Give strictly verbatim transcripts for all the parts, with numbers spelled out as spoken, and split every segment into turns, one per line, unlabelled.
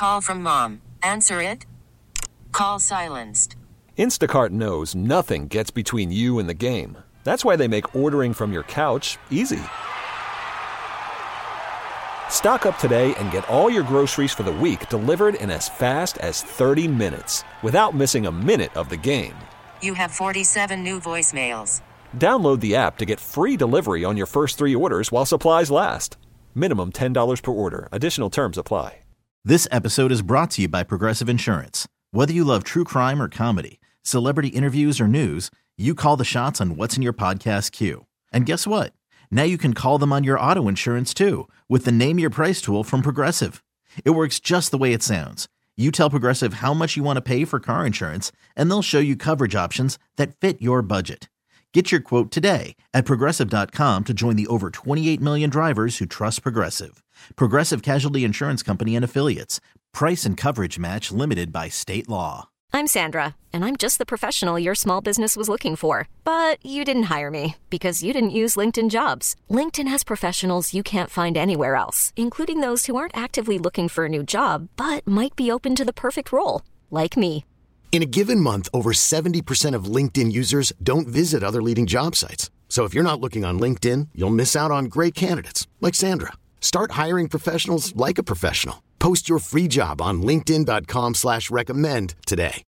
Call from mom. Answer it. Call silenced.
Instacart knows nothing gets between you and the game. That's why they make ordering from your couch easy. Stock up today and get all your groceries for the week delivered in as fast as thirty minutes without missing a minute of the game.
You have forty-seven new voicemails.
Download the app to get free delivery on your first three orders while supplies last. Minimum ten dollars per order. Additional terms apply.
This episode is brought to you by Progressive Insurance. Whether you love true crime or comedy, celebrity interviews or news, you call the shots on what's in your podcast queue. And guess what? Now you can call them on your auto insurance too with the Name Your Price tool from Progressive. It works just the way it sounds. You tell Progressive how much you want to pay for car insurance, and they'll show you coverage options that fit your budget. Get your quote today at Progressive dot com to join the over twenty-eight million drivers who trust Progressive. Progressive Casualty Insurance Company and Affiliates. Price and coverage match limited by state law.
I'm Sandra, and I'm just the professional your small business was looking for. But you didn't hire me because you didn't use LinkedIn Jobs. LinkedIn has professionals you can't find anywhere else, including those who aren't actively looking for a new job, but might be open to the perfect role, like me.
In a given month, over seventy percent of LinkedIn users don't visit other leading job sites. So if you're not looking on LinkedIn, you'll miss out on great candidates like Sandra. Start hiring professionals like a professional. Post your free job on linkedin dot com slash recommend today.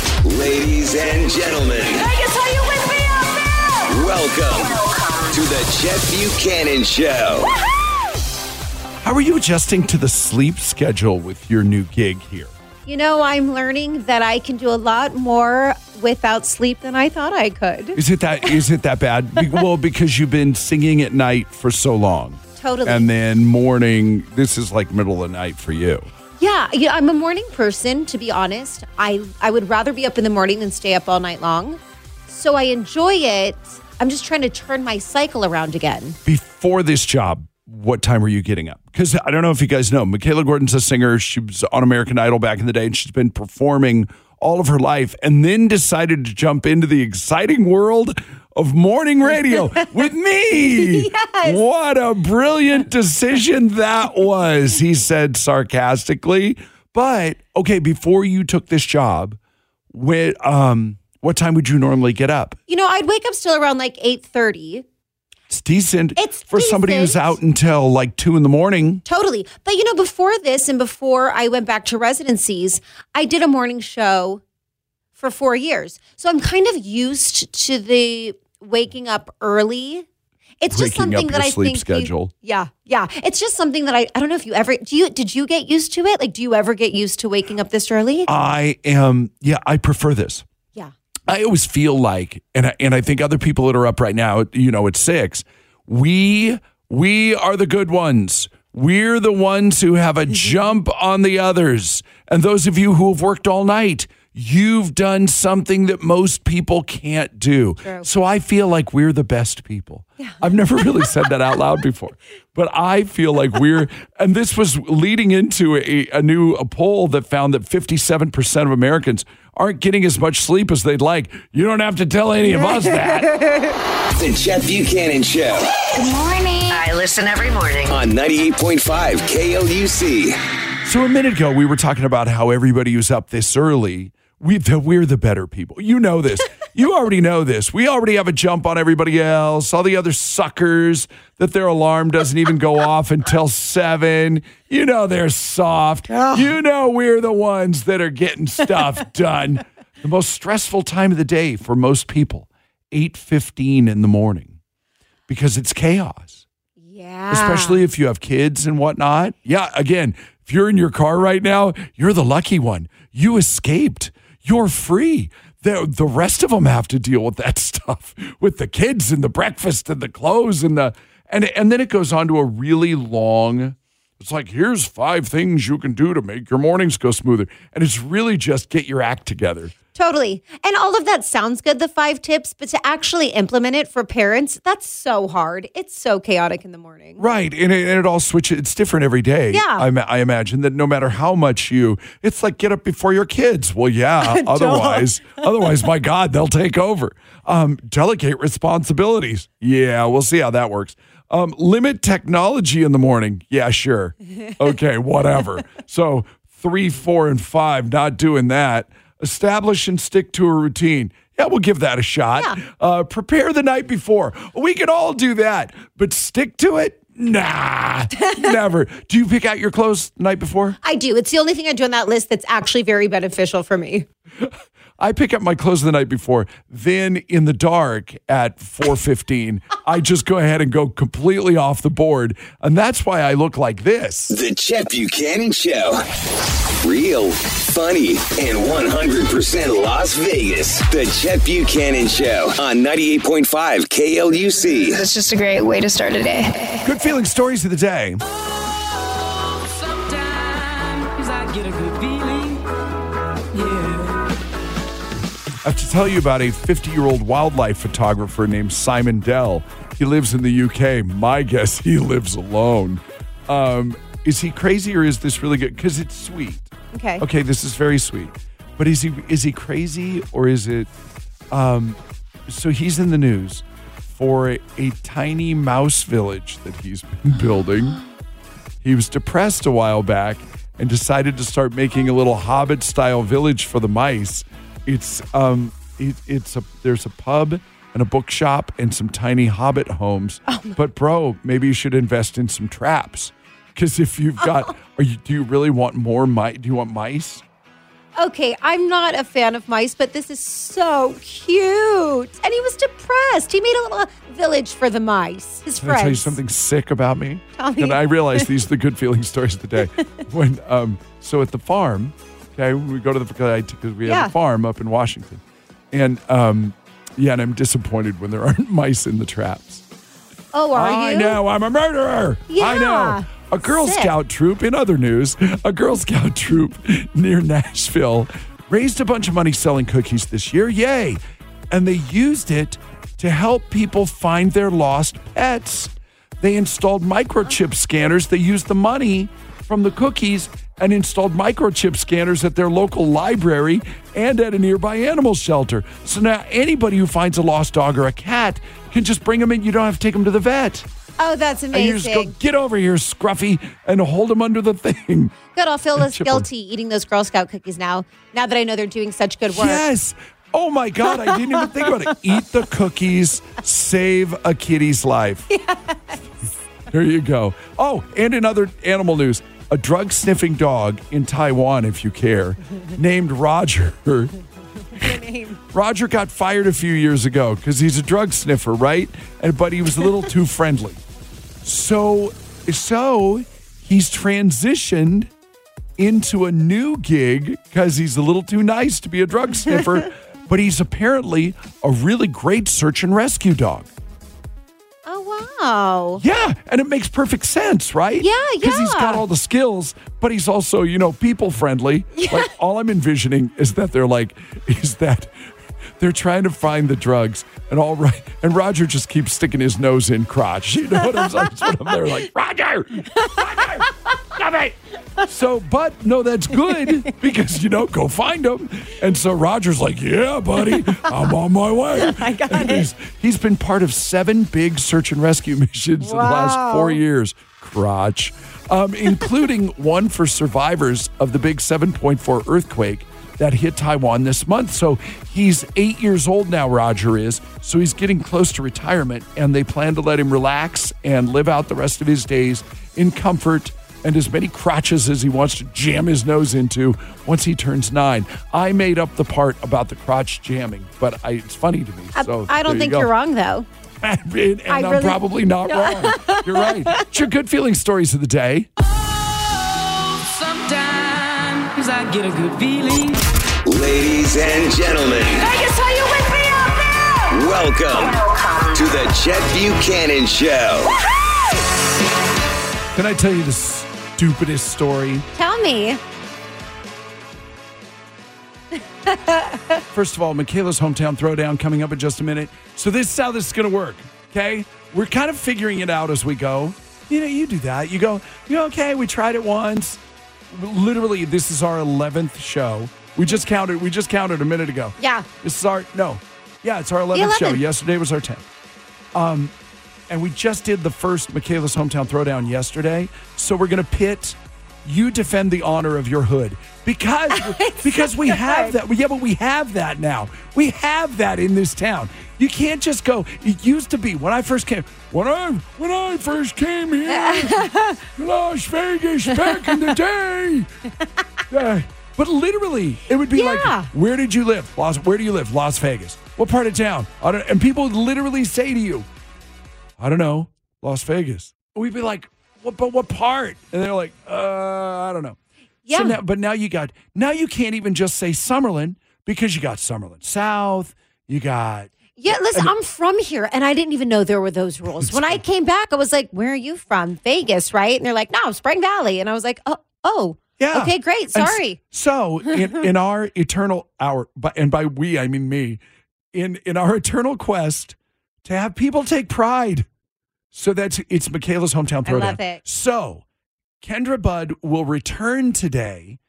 Ladies and gentlemen.
Vegas, are you with me out there?
Welcome, Welcome to the Jeff Buchanan Show.
Woo-hoo!
How are you adjusting to the sleep schedule with your new gig here?
You know, I'm learning that I can do a lot more without sleep than I thought I could.
Is it that is it that bad? Be- well, because you've been singing at night for so long.
Totally.
And then morning, this is like middle of the night for you.
Yeah, yeah, I'm a morning person, to be honest. I, I would rather be up in the morning than stay up all night long. So I enjoy it. I'm just trying to turn my cycle around again.
Before this job, what time were you getting up? Because I don't know if you guys know, Michaela Gordon's a singer. She was on American Idol back in the day, and she's been performing all of her life and then decided to jump into the exciting world of morning radio with me.
Yes.
What a brilliant decision that was, he said sarcastically. But, okay, before you took this job, when, um, what time would you normally get up?
You know, I'd wake up still around like eight thirty.
It's decent
It's
for
decent.
somebody who's out until like two in the morning.
Totally. But, you know, before this and before I went back to residencies, I did a morning show for four years. So I'm kind of used to the waking up early. It's just
Breaking
something
up
that
your
I
sleep
think
schedule.
You, yeah, yeah. It's just something that I I don't know if you ever do you did you get used to it? Like do you ever get used to waking up this early?
I am yeah, I prefer this.
Yeah.
I always feel like and I, and I think other people that are up right now, you know, at six, we we are the good ones. We're the ones who have a jump on the others. And those of you who have worked all night, you've done something that most people can't do.
True.
So I feel like we're the best people.
Yeah.
I've never really said that out loud before, but I feel like we're, and this was leading into a, a new a poll that found that fifty-seven percent of Americans aren't getting as much sleep as they'd like. You don't have to tell any of us that.
The Jeff Buchanan Show.
Good morning. I listen every morning.
On ninety-eight point five K L U C.
So a minute ago, we were talking about how everybody who's up this early, we, that we're the better people. You know this. You already know this. We already have a jump on everybody else. All the other suckers that their alarm doesn't even go off until seven. You know they're soft. You know we're the ones that are getting stuff done. The most stressful time of the day for most people, eight fifteen in the morning, because it's chaos.
Yeah.
Especially if you have kids and whatnot. Yeah, again, if you're in your car right now, you're the lucky one. You escaped. You're free. The, the rest of them have to deal with that stuff, with the kids and the breakfast and the clothes and the and and then it goes on to a really long. It's like, here's five things you can do to make your mornings go smoother. And it's really just get your act together.
Totally. And all of that sounds good, the five tips, but to actually implement it for parents, that's so hard. It's so chaotic in the morning.
Right. And it, and it all switches. It's different every day.
Yeah.
I, I imagine that no matter how much you, it's like get up before your kids. Well, yeah. otherwise, otherwise, my God, they'll take over. Um, delegate responsibilities. Yeah. We'll see how that works. Um, limit technology in the morning. Yeah, sure. Okay, whatever. So three, four, and five, not doing that. Establish and stick to a routine. Yeah, we'll give that a shot.
Yeah.
Uh, prepare the night before. We can all do that, but stick to it? Nah, never. Do you pick out your clothes the night before?
I do. It's the only thing I do on that list that's actually very beneficial for me.
I pick up my clothes the night before. Then in the dark at four fifteen, I just go ahead and go completely off the board. And that's why I look like this.
The Chet Buchanan Show. Real, funny, and one hundred percent Las Vegas. The Chet Buchanan Show on ninety-eight point five K L U C.
It's just a great way to start a day.
Good feeling stories of the day.
Sometimes I get a good feeling. Yeah.
I have to tell you about a fifty-year-old wildlife photographer named Simon Dell. He lives in the U K. My guess, he lives alone. Um, is he crazy or is this really good? Because it's sweet.
Okay.
Okay, this is very sweet. But is he is he crazy or is it... Um, so he's in the news for a, a tiny mouse village that he's been building. He was depressed a while back and decided to start making a little Hobbit-style village for the mice. It's um, it, it's a there's a pub and a bookshop and some tiny Hobbit homes. Oh, but bro, maybe you should invest in some traps, because if you've got, oh. are you do you really want more mice? Do you want mice?
Okay, I'm not a fan of mice, but this is so cute. And he was depressed. He made a little village for the mice, his
Can
friends.
I tell you something sick about me?
Tell me.
And I realize these are the good feeling stories of the day. When um, so at the farm. Okay, we go to the because we have
yeah.
a farm up in Washington, and um, yeah, and I'm disappointed when there aren't mice in the traps.
Oh, are
I
you?
I know, I'm a murderer.
Yeah.
I know. A Girl
Sick.
Scout troop. In other news, a Girl Scout troop near Nashville raised a bunch of money selling cookies this year. Yay! And they used it to help people find their lost pets. They installed microchip scanners. They used the money from the cookies and installed microchip scanners at their local library and at a nearby animal shelter. So now anybody who finds a lost dog or a cat can just bring them in. You don't have to take them to the vet.
Oh, that's
And you
amazing.
just go, get over here, Scruffy, and hold them under the thing.
Good, I'll feel less
Chip 'em.
guilty eating those Girl Scout cookies now, now that I know they're doing such good work.
Yes. Oh, my God. I didn't even think about it. Eat the cookies. Save a kitty's life. Yes. There you go. Oh, and in other animal news, a drug-sniffing dog in Taiwan, if you care, named Roger. Roger got fired a few years ago because he's a drug sniffer, right? And but he was a little too friendly. So, so he's transitioned into a new gig because he's a little too nice to be a drug sniffer, but he's apparently a really great search and rescue dog.
Oh, wow.
Yeah, and it makes perfect sense, right?
Yeah, yeah.
Because he's got all the skills, but he's also, you know, people friendly.
Yeah.
Like, all I'm envisioning is that they're like, is that they're trying to find the drugs, and all right, and Roger just keeps sticking his nose in crotch. You know what I'm saying? That's what I'm there like, Roger, Roger, stop it. So, but no, that's good because, you know, go find them. And so Roger's like, yeah, buddy, I'm on my way.
I got
and
it.
He's, he's been part of seven big search and rescue missions
Wow.
in the last four years. Crotch. Um, including one for survivors of the big seven point four earthquake that hit Taiwan this month. So he's eight years old now, Roger is. So he's getting close to retirement, and they plan to let him relax and live out the rest of his days in comfort and as many crotches as he wants to jam his nose into once he turns nine. I made up the part about the crotch jamming, but I, it's funny to me. So
I, I don't
there
think
you go.
you're wrong, though.
and and
I
I'm
really-
probably not
No.
wrong. You're right. It's your good feeling stories of the day.
Oh, sometimes I get a good feeling.
Ladies and gentlemen,
Vegas, are you with me out there?
welcome to the Chet Buchanan Show.
Can I tell you the stupidest story?
Tell me.
First of all, Michaela's hometown throwdown coming up in just a minute. So this is how this is going to work, okay? We're kind of figuring it out as we go. You know, you do that. You go, you know, okay, we tried it once. Literally, this is our eleventh show. We just counted. We just counted a minute ago.
Yeah.
This is our, no. Yeah, it's our eleventh show.
eleventh.
Yesterday was our tenth. Um, and we just did the first Michaela's hometown throwdown yesterday. So we're going to pit you defend the honor of your hood because because we have that. Yeah, but we have that now. We have that in this town. You can't just go. It used to be when I first came. When I when I first came here, Las Vegas back in the day. Uh, but literally, it would be
Yeah.
like, where did you live? Las. Where do you live? Las Vegas. What part of town? I don't. And people would literally say to you, I don't know, Las Vegas. We'd be like, what? But what part? And they're like, uh, I don't know.
Yeah.
So now, but now you got. Now you can't even just say Summerlin because you got Summerlin South. You got.
Yeah, listen, I'm from here, and I didn't even know there were those rules. When I came back, I was like, where are you from? Vegas, right? And they're like, no, Spring Valley. And I was like, oh, oh.
Yeah.
Okay, great.
And
Sorry.
s- So in, in our eternal hour, but and by we I mean me, in in our eternal quest to have people take pride, so that's it's Michaela's hometown
I
throwdown.
love it.
So Kendra Budd will return today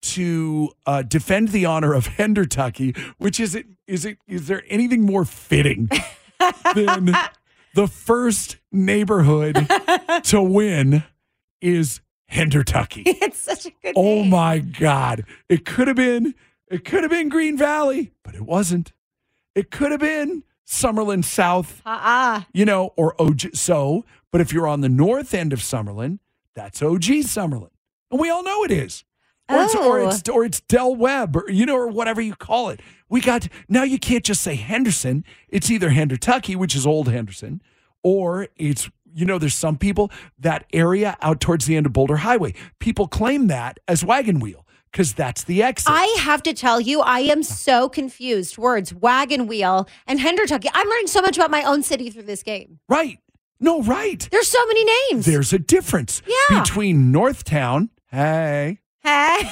to uh, defend the honor of Hendertucky, which is it is it is there anything more fitting than the first neighborhood to win is Hendertucky.
It's such a good
Oh
name.
my God. It could have been, it could have been Green Valley, but it wasn't. It could have been Summerlin South,
Uh-uh.
you know, or O G. So, but if you're on the north end of Summerlin, that's O G Summerlin. And we all know it is. Or, it's, or,
Oh.
it's, or it's Del Webb, or, you know, or whatever you call it. We got, now you can't just say Henderson. It's either Hendertucky, which is Old Henderson, or it's, you know, there's some people, that area out towards the end of Boulder Highway, people claim that as Wagon Wheel because that's the exit.
I have to tell you, I am so confused. Words, wagon wheel, and Hendertucky. I'm learning so much about my own city through this game.
Right. No, right.
There's so many names.
There's a difference
Yeah.
between Northtown. Hey.
Hey.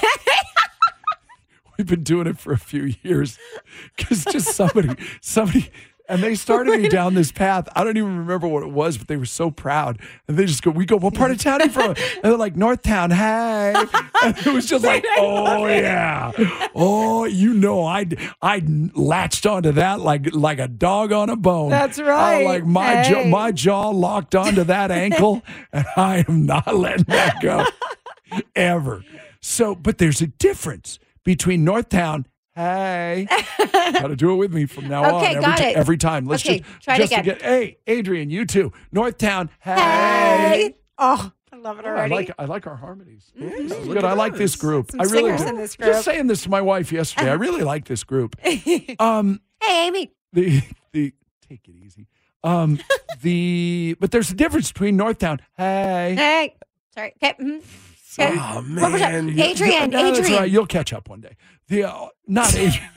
We've been doing it for a few years because just somebody, somebody, and they started me down this path. I don't even remember what it was, but they were so proud. And they just go, we go, what part of town are you from? And they're like, Northtown, hey. And it was just like, oh, yeah. Oh, you know, I I latched onto that like like a dog on a bone.
That's
I,
right.
like my, jaw,
Hey.
my jaw locked onto that ankle, and I am not letting that go ever. So, but there's a difference between Northtown, hey, got to do it with me from now on.
Okay,
Every,
got
ti-
it.
every time. Let's
Okay,
just,
try it
just to
again.
get, hey, Adrian, you too. Northtown, hey.
Hey. Oh, I love it
Oh, I
already.
like I like our harmonies. This is good. I like this group.
Some
I really
singers
do.
in this group.
Just saying this to my wife yesterday. I really like this group. Um,
Hey, Amy.
the the take it easy. Um, the but there's a difference between Northtown, hey.
Hey. Sorry. Okay. mhm. Okay.
Oh
One more time.
man, You-
Adrian,
no, that's
Adrian.
right. You'll catch up one day. The uh, not Adrian.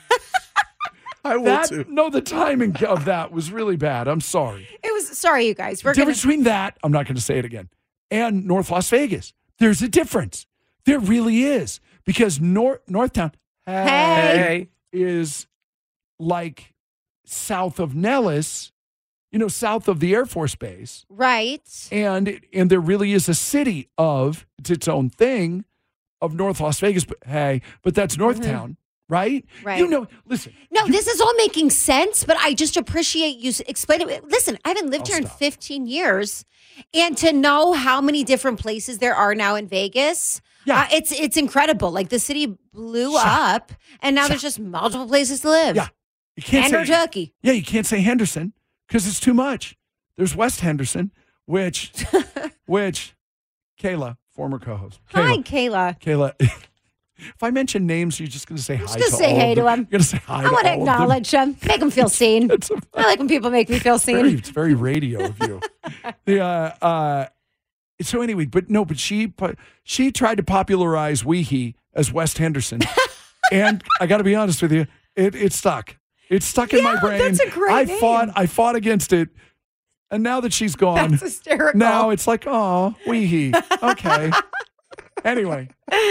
I will
that,
too.
No, the timing of that was really bad. I'm sorry.
It was, sorry, you guys. We're
The
going
difference between that, I'm not going to say it again, and North Las Vegas. There's a difference. There really is. Because North Northtown
Hey.
is like south of Nellis, you know, south of the Air Force Base.
Right.
And it- and there really is a city of, it's its own thing, of North Las Vegas. But hey, but that's Northtown, right?
Right.
You know, listen.
No,
you-
this is all making sense, but I just appreciate you s- explaining it. Listen, I haven't lived
I'll
here in
stop.
fifteen years, and to know how many different places there are now in Vegas,
Yeah.
uh, it's it's incredible. Like the city blew
Shut-
up, and now there's just multiple places to live.
Yeah. You can't say,
Hendertucky.
yeah, you can't say Henderson because it's too much. There's West Henderson, which, which, Kayla, former co-host.
Hi,
Kayla.
Kayla.
Kayla, if I mention names, you're just going to say hi
just
to
gonna say
all
hey
of
to
them.
'em.
You're going to say hi
I
to
want to
all of them.
acknowledge them, make them feel seen.
It's, a,
I like when people make me feel
very,
seen.
it's very radio of you. the, uh, uh, so anyway, but no, but she pu- she tried to popularize Weehee as West Henderson. And I got to be honest with you, it, it stuck. It stuck in my
Yeah,
brain.
that's a great
I
name.
fought. I fought against it, and now that she's gone,
That's hysterical.
now it's like, oh, Weehee. Okay. Anyway,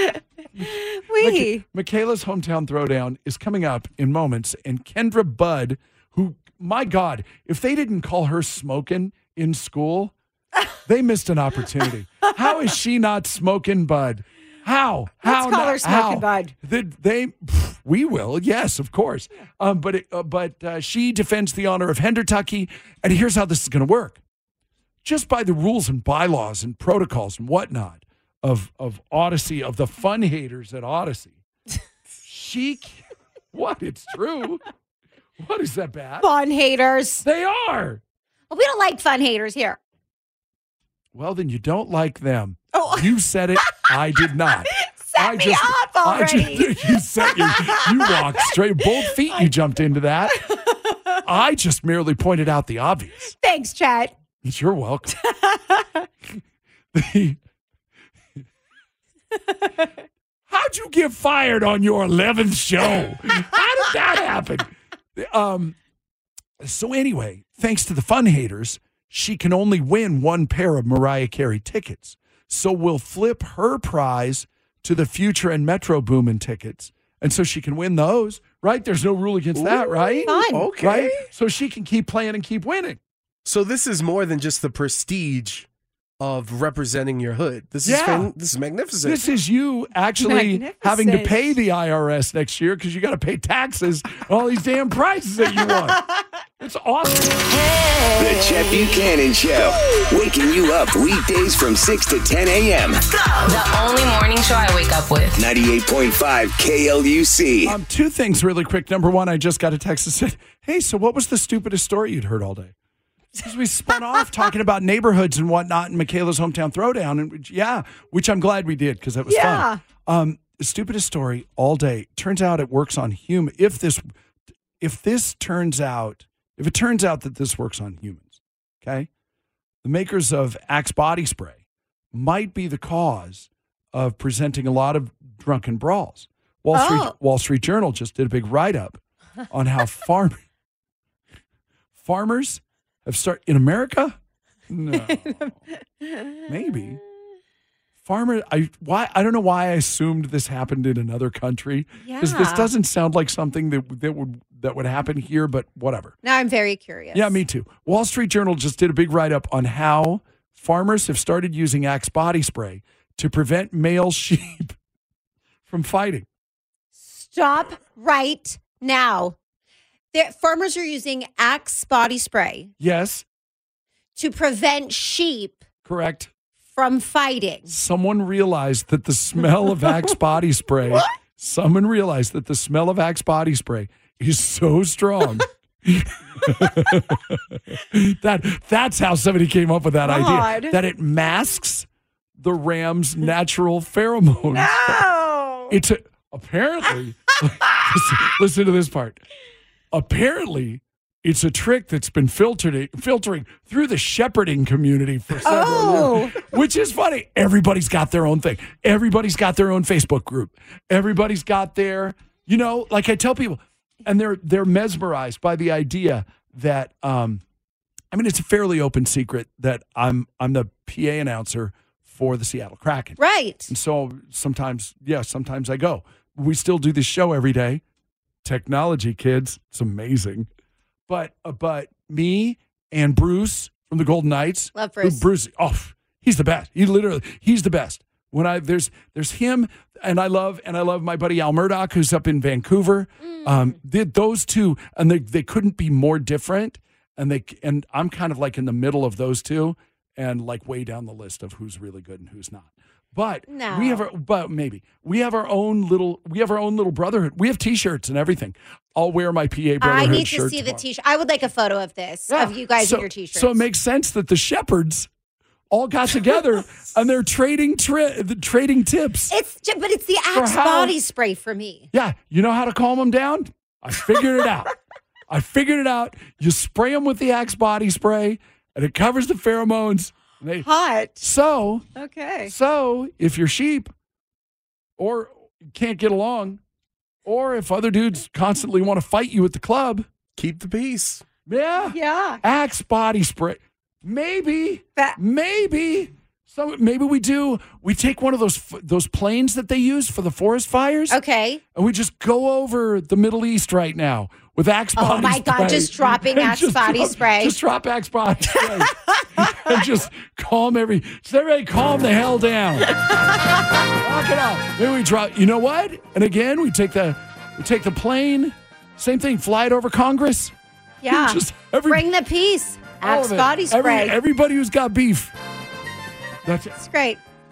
Wee.
Michaela's hometown throwdown is coming up in moments, and Kendra Budd, who, my God, if they didn't call her smoking in school, they missed an opportunity. How is she not smoking Bud? How? How?
Let's call her
not-
Smoking
how?
Bud.
They, they, pff, we will, yes, of course. Um, but it, uh, but uh, she defends the honor of Hendertucky, and here's how this is going to work. Just by the rules and bylaws and protocols and whatnot of of Odyssey, of the fun haters at Odyssey. She, what? It's true. What is that bad?
Fun haters.
They are.
Well, we don't like fun haters here.
Well, then you don't like them.
Oh.
You said it. I did not.
Set
I
me
just,
up already.
I just, you set your, you walked straight, both feet. You jumped into that. I just merely pointed out the obvious.
Thanks, Chad.
You're welcome. The, how'd you get fired on your eleventh show? How did that happen? Um. So anyway, thanks to the fun haters, she can only win one pair of Mariah Carey tickets. So we'll flip her prize to the Future and Metro Boomin tickets. And so she can win those, right? There's no rule against Ooh, that, right?
Fun.
Okay.
Right? So she can keep playing and keep winning.
So this is more than just the prestige of representing your hood. This
Yeah.
is fan- this is magnificent.
This is you actually having to pay the I R S next year because you got to pay taxes on all these damn prizes that you won. It's awesome.
The Chet Buchanan Show. Waking you up weekdays from six to ten a.m.
The only morning show I wake up with.
ninety-eight point five K L U C.
Um, two things really quick. Number one, I just got a text that said, hey, so what was the stupidest story you'd heard all day? Because we spun off talking about neighborhoods and whatnot in Michaela's Hometown Throwdown. And which, yeah, which I'm glad we did because that was
Yeah.
fun. Um, the stupidest story all day. Turns out it works on human. If this, if this turns out, if it turns out that this works on humans, okay, the makers of Axe body spray might be the cause of presenting a lot of drunken brawls. Wall
Oh.
Street Wall Street Journal just did a big write up on how farm farmers have started in America. No, maybe farmer. I why I don't know why I assumed this happened in another country because this
Yeah.
doesn't sound like something that that would that would happen here. But whatever.
Now I'm very curious.
Yeah, me too. Wall Street Journal just did a big write up on how farmers have started using Axe body spray to prevent male sheep from fighting.
Stop right now. There, farmers are using Axe body spray
Yes,
to prevent sheep
correct.
from fighting.
Someone realized that the smell of Axe body spray. Someone realized that the smell of Axe body spray is so strong. that that's how somebody came up with that
God.
idea. That it masks the ram's natural pheromones.
No.
It's a, apparently. listen, listen to this part. Apparently, it's a trick that's been filtered, filtering through the shepherding community for several
Oh.
years, which is funny. Everybody's got their own thing. Everybody's got their own Facebook group. Everybody's got their, you know, like I tell people, and they're they're mesmerized by the idea that, um, I mean, it's a fairly open secret that I'm I'm the P A announcer for the Seattle Kraken.
Right.
And so sometimes, yeah, sometimes I go. We still do this show every day. Technology, kids, it's amazing. But uh, but me and Bruce from the Golden Knights,
Love Bruce.
Bruce, oh, he's the best. He literally, he's the best. When I there's there's him, and I love and I love my buddy Al Murdoch, who's up in Vancouver. Mm. Um, did those two, and they they couldn't be more different. And they and I'm kind of like in the middle of those two, and like way down the list of who's really good and who's not. But
No.
we have our, but maybe we have our own little, we have our own little brotherhood. We have T-shirts and everything. I'll wear my P A
I
brotherhood
need to
shirt
see the
tomorrow.
t-shirt. I would like a photo of this,
Yeah.
of you guys
so,
in your t-shirts.
So it makes sense that the shepherds all got together and they're trading tri- the trading tips.
It's ju- but it's the
For
Axe
how-
body spray for me.
Yeah, you know how to calm them down? I figured it out. I figured it out. You spray them with the Axe body spray, and it covers the pheromones. And they,
Hot.
so,
Okay.
so if you're sheep, or can't get along, or if other dudes constantly want to fight you at the club,
Keep the peace.
yeah,
Yeah.
Axe body spray. Maybe,
That-
maybe. So maybe we do. We take one of those those planes that they use for the forest fires.
Okay.
And we just go over the Middle East right now with Axe
Oh
body
my
spray.
God, just dropping
And
Axe
just
body
drop-
spray.
Just drop Axe body spray. And just calm every, just everybody calm the hell down. Knock it off. Maybe we drop, you know what? And again, we take the, we take the plane, same thing, fly it over Congress.
Yeah.
Just every-
Bring the peace.
all
Axe
of it.
body spray.
Every, everybody who's got beef. That's it.
It's great.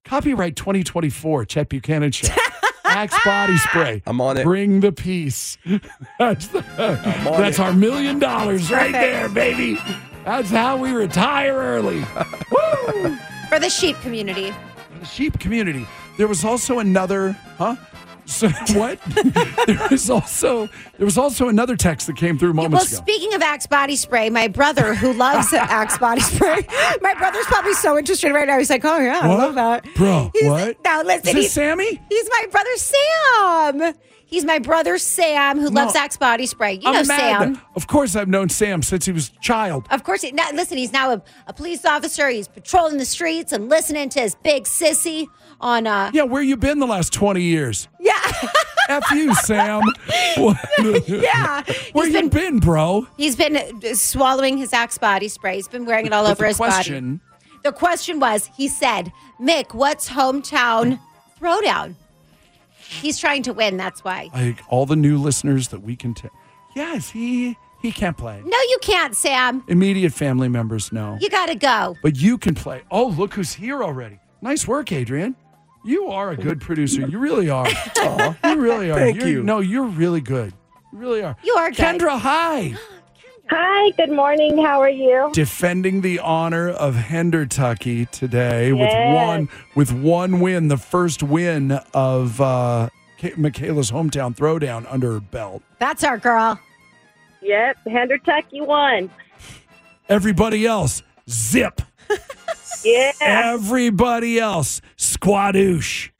Copyright twenty twenty-four, Chet Buchanan Show. Axe body spray.
I'm on it.
Bring the peace. That's, the, that's
it.
our million dollars right there, baby. That's how we retire early. Woo!
For the sheep community.
The sheep community. There was also another, huh? So, what? there was also there was also another text that came through moments
well,
ago.
Speaking of Axe body spray, my brother who loves Axe body spray, my brother's probably so interested right now. He's like, "Oh yeah,
What?
I love that,
bro."
He's,
What?
Now listen,
Is this
he's,
Sammy?
He's my brother Sam. He's my brother Sam who
No.
loves Axe body spray. You
I'm
know
mad.
Sam.
Of course, I've known Sam since he was a child.
Of course, he, now, listen, he's now a, a police officer. He's patrolling the streets and listening to his big sissy on. Uh,
Yeah, where you been the last twenty years?
yeah.
F you, Sam. What?
Yeah.
Where
He's
you
been-
been, bro?
He's been uh, swallowing his Axe body spray. He's been wearing it all
But
over
the
his
question,
body. The question was, he said, Mick, what's hometown throwdown? He's trying to win, that's why.
like all the new listeners that we can take. Yes, he he can't play.
No, you can't, Sam.
Immediate family members know.
You got to go.
But you can play. Oh, look who's here already. Nice work, Adrian. You are a good producer. You really are. Aw, you really are.
Thank
You're-
you.
No, you're really good. You really are.
You are good.
Kendra, hi.
Hi, good morning. How are you?
Defending the honor of Hendertucky today
Yes.
with one with one win, the first win of uh, K- Michaela's hometown throwdown under her belt.
That's our girl.
Yep, Hendertucky won.
Everybody else, zip.
Yeah.
Everybody else, squadoosh.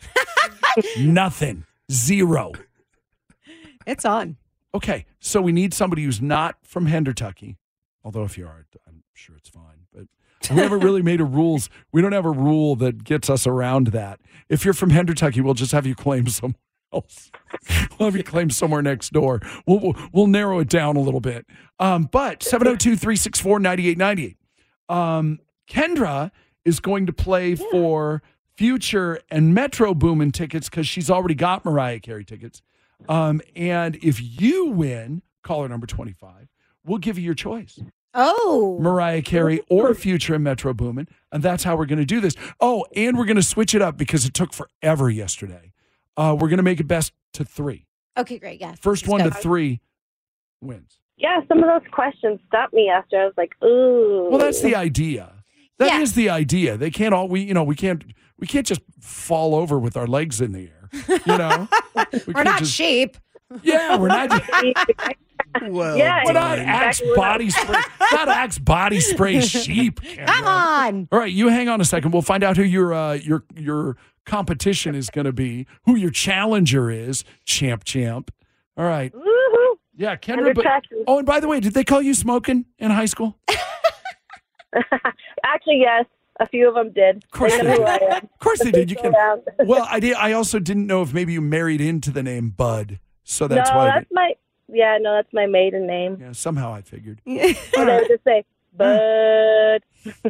Nothing. Zero.
It's on.
Okay, so we need somebody who's not from Hendertucky. Although if you are, I'm sure it's fine. But we haven't really made a rules. We don't have a rule that gets us around that. If you're from Hendertucky, we'll just have you claim somewhere else. We'll have you claim somewhere next door. We'll we'll, we'll narrow it down a little bit. Um, but seven oh two, three six four, nine eight nine eight. Um, Kendra is going to play for Future and Metro Boomin tickets because she's already got Mariah Carey tickets. Um, and if you win, caller number twenty-five, we'll give you your choice.
Oh.
Mariah Carey or Future and Metro Boomin. And that's how we're going to do this. Oh, and we're going to switch it up because it took forever yesterday. Uh, we're going to make it best to three.
Okay, great. Yeah.
First
Let's
one
go.
to three wins.
Yeah, some of those questions stopped me after. I was like, ooh.
Well, that's the idea. That is
Yeah.
the idea. They can't all we you know we can't we can't just fall over with our legs in the air. You know, we
We're
can't
not
just-
sheep.
Yeah, we're not.
Well,
Yeah,
We're not
done.
Axe
exactly.
body spray. Not Axe body spray sheep.
Come
Kendra.
on.
All right, you hang on a second. We'll find out who your uh, your your competition is going to be, who your challenger is, champ champ. All right.
Woohoo.
Yeah, Kendra. But,
Hendertucky.
oh, and by the way, did they call you smoking in high school?
Actually, yes, a few of them did.
Of course
They
they
know
did.
who I am.
Of course they did. You can.
Around.
Well, I did. I also didn't know if maybe you married into the name Bud, so that's
no,
why.
that's my, yeah, no, that's my maiden name.
Yeah, somehow I figured.
And I would just say, Bud.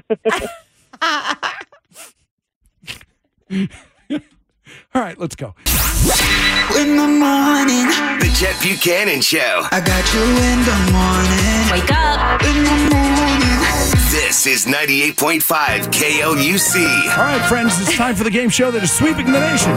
All right, let's go.
In the morning, the Chet Buchanan Show.
I got you in the morning.
Wake up.
In the morning.
This is ninety-eight point five K L U C.
All right, friends, it's time for the game show that is sweeping the nation.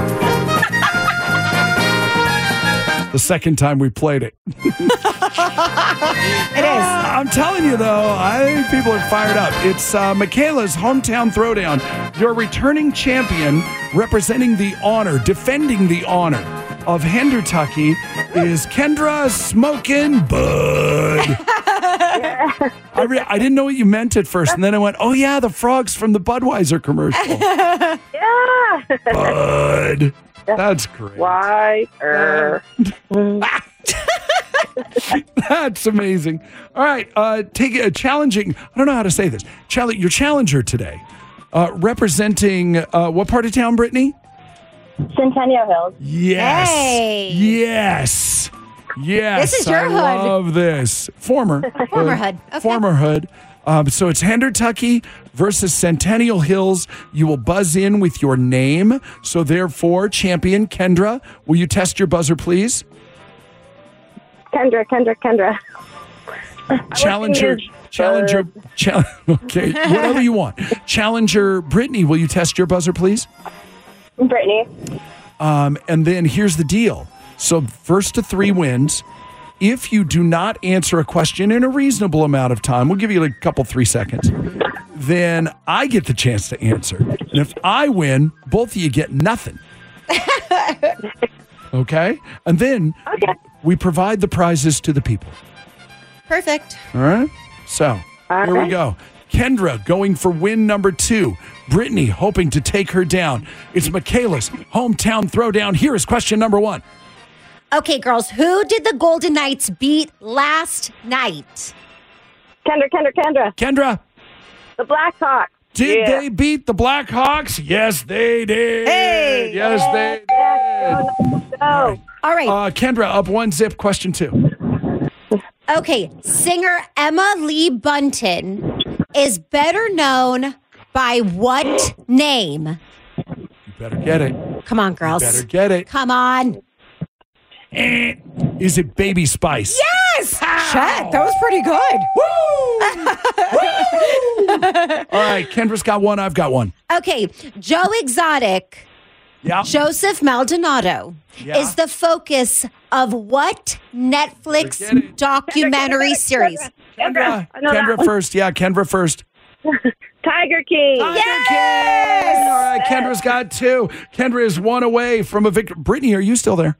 The second time we played it.
It is.
I'm telling you, though, I think people are fired up. It's uh, Michaela's hometown throwdown. Your returning champion, representing the honor, defending the honor of Hendertucky, is Kendra Smokin' Bud. I, re- I didn't know what you meant at first, and then I went, oh, yeah, the frogs from the Budweiser commercial.
Yeah.
Bud. That's great.
Why? Er.
That's amazing. All right, uh, take a challenging. I don't know how to say this. Challenge your challenger today, uh, representing uh, what part of town, Brittany?
Centennial Hills.
Yes.
Hey.
Yes. Yes.
This is your
I
hood.
love this. Former.
Former hood. Okay.
Former hood. Um, so it's Hendertucky versus Centennial Hills. You will buzz in with your name. So therefore, champion Kendra, will you test your buzzer, please?
Kendra, Kendra, Kendra.
Challenger, Challenger, chal- okay, whatever you want. Challenger Brittany, will you test your buzzer, please?
Brittany.
Um, and then here's the deal. So first to three wins. If you do not answer a question in a reasonable amount of time, we'll give you like a couple, three seconds, then I get the chance to answer. And if I win, both of you get nothing. Okay? And then
okay.
we provide the prizes to the people.
Perfect.
All right? So
All
here
right.
we go. Kendra going for win number two. Brittany hoping to take her down. It's Michaela's hometown throwdown. Here is question number one.
Okay, girls, who did the Golden Knights beat last night?
Kendra, Kendra, Kendra.
Kendra.
The Blackhawks.
Did
yeah.
they beat the Blackhawks? Yes, they did.
Hey.
Yes, they did.
All right.
All right.
Uh, Kendra, up one zip. Question two.
Okay, singer Emma Lee Bunton is better known by what name?
You better get it.
Come on, girls.
You better get it.
Come on.
Eh. Is it Baby Spice?
Yes! Chet, that was pretty good.
Woo! Woo! All right, Kendra's got one. I've got one.
Okay, Joe Exotic,
Yeah.
Joseph Maldonado,
Yeah.
is the focus of what Netflix
Forget it.
documentary
Kendra, Kendra,
series?
Kendra.
I know that
Kendra
one.
first. Yeah, Kendra first.
Tiger King.
Tiger King. All right, Kendra's got two. Kendra is one away from a victory. Brittany, are you still there?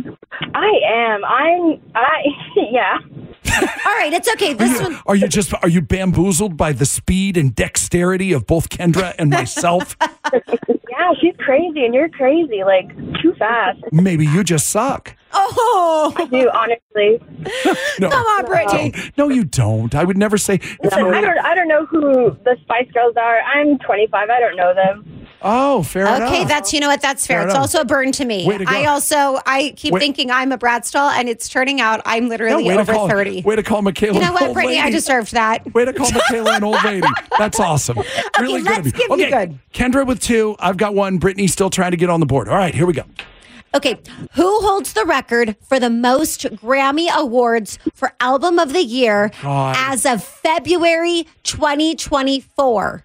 I am. I'm. I. Yeah.
All right, it's okay.
Are
This
you,
one.
are you just are you bamboozled by the speed and dexterity of both Kendra and myself?
Yeah, she's crazy and you're crazy. Like too fast.
Maybe you just suck.
Oh,
I do, honestly.
No,
come on, Brittany.
no, you don't. I would never say. If you
No,
were,
I don't. I don't know who the Spice Girls are. I'm twenty-five. I don't know them.
oh, fair enough.
Okay, that's, you know what, that's fair.
Fair
It's
enough.
also a burn to me.
Way to go.
I also, I keep
Way-
thinking I'm a Bradstall, and it's turning out I'm
No,
literally
way to
over
call,
thirty.
Way to call Michaela.
You know
an
what,
old
Brittany? I
lady.
deserved that.
Way to call Michaela an old lady. That's awesome. Really good
let's
of you.
give you
okay,
good.
Kendra with two. I've got one. Brittany's still trying to get on the board. All right, here we go.
Okay, who holds the record for the most Grammy Awards for Album of the Year
God.
as of February twenty twenty-four?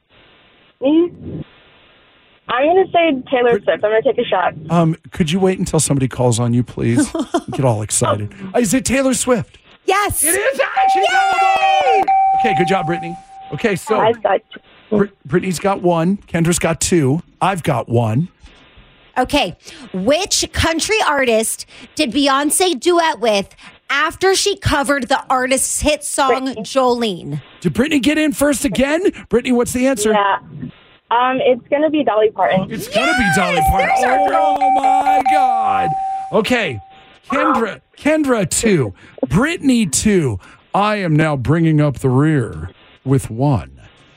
Me? I'm gonna say Taylor Swift. I'm gonna take a shot.
Um, could you wait until somebody calls on you, please? Get all excited. Uh, Is it Taylor Swift?
Yes.
It is actually on the board. Okay, good job, Brittany. Okay, so
I've got.
Br- Brittany's got one. Kendra's got two. I've got one.
Okay, which country artist did Beyonce duet with after she covered the artist's hit song Jolene?
Did Brittany get in first again? Brittany, what's the answer?
Yeah. Um, it's gonna be Dolly Parton.
It's going to be Dolly Parton. Oh, my God. Okay. Kendra, Kendra, two. Brittany, two. I am now bringing up the rear with one.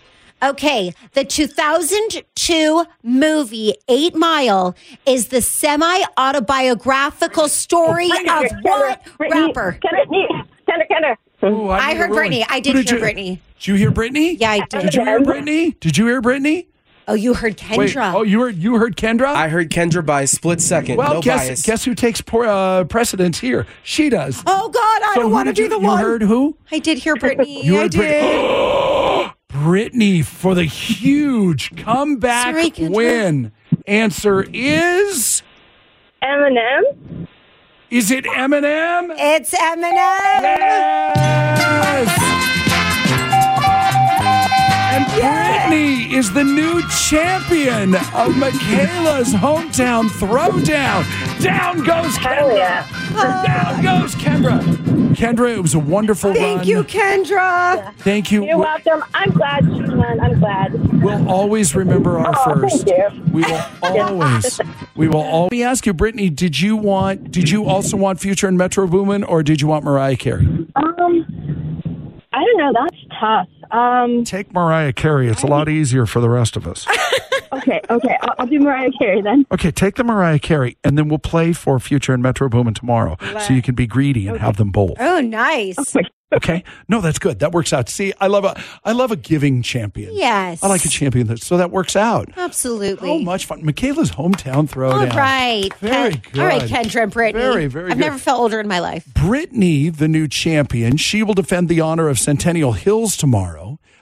Okay, the two thousand two movie Eight Mile is the semi-autobiographical story
Kendra,
of
Kendra,
what
Brittany,
rapper?
Kendra, Kendra, Kendra.
Ooh,
I
need
heard
a ruling.
Brittany. I
Who
did hear
you,
Brittany.
Did you hear Brittany?
Yeah, I did.
Did you hear Brittany? Did you hear Brittany?
Oh, you heard
Wait,
Kendra.
oh, you heard you heard Kendra?
I heard Kendra by a split second.
well,
no
guess
bias.
guess who takes por- uh, precedence here? She does.
Oh, God, I
So
don't
who
want to
did
be
you-
the one.
You heard who?
I did hear Brittany.
You
I
heard
did.
Brittany for the huge comeback
Sorry, Kendra.
win. Answer is
Eminem.
is it Eminem?
It's Eminem.
Yes. And Brittany is the new champion of Michaela's hometown throwdown. Down goes
Hell
Kendra.
yeah.
Down goes Kendra. Kendra, it was a wonderful run.
Thank you, Kendra.
Thank you.
You're welcome. I'm glad she won. I'm glad.
We'll always remember our
Oh,
first.
thank you.
We will always. We will always. Let me ask you, Brittany. Did you want? Did you also want Future and Metro Boomin, or did you want Mariah Carey?
Um, I don't know. That's tough. Um,
Take Mariah Carey. It's a lot easier for the rest of us.
okay, okay. I'll, I'll do Mariah Carey then.
Okay, take the Mariah Carey, and then we'll play for Future and Metro Boomin tomorrow, so you can be greedy and have them both.
Oh, nice.
Okay, no, that's good. That works out. See, I love a, I love a giving champion.
Yes.
I like a champion that, so that works out.
Absolutely.
Oh, much fun. Michaela's hometown throwdown.
All right.
Very
Ken-
good.
All right, Kendra and Brittany.
Very, very
I've
good.
never felt older in my life.
Brittany, the new champion, she will defend the honor of Centennial Hills tomorrow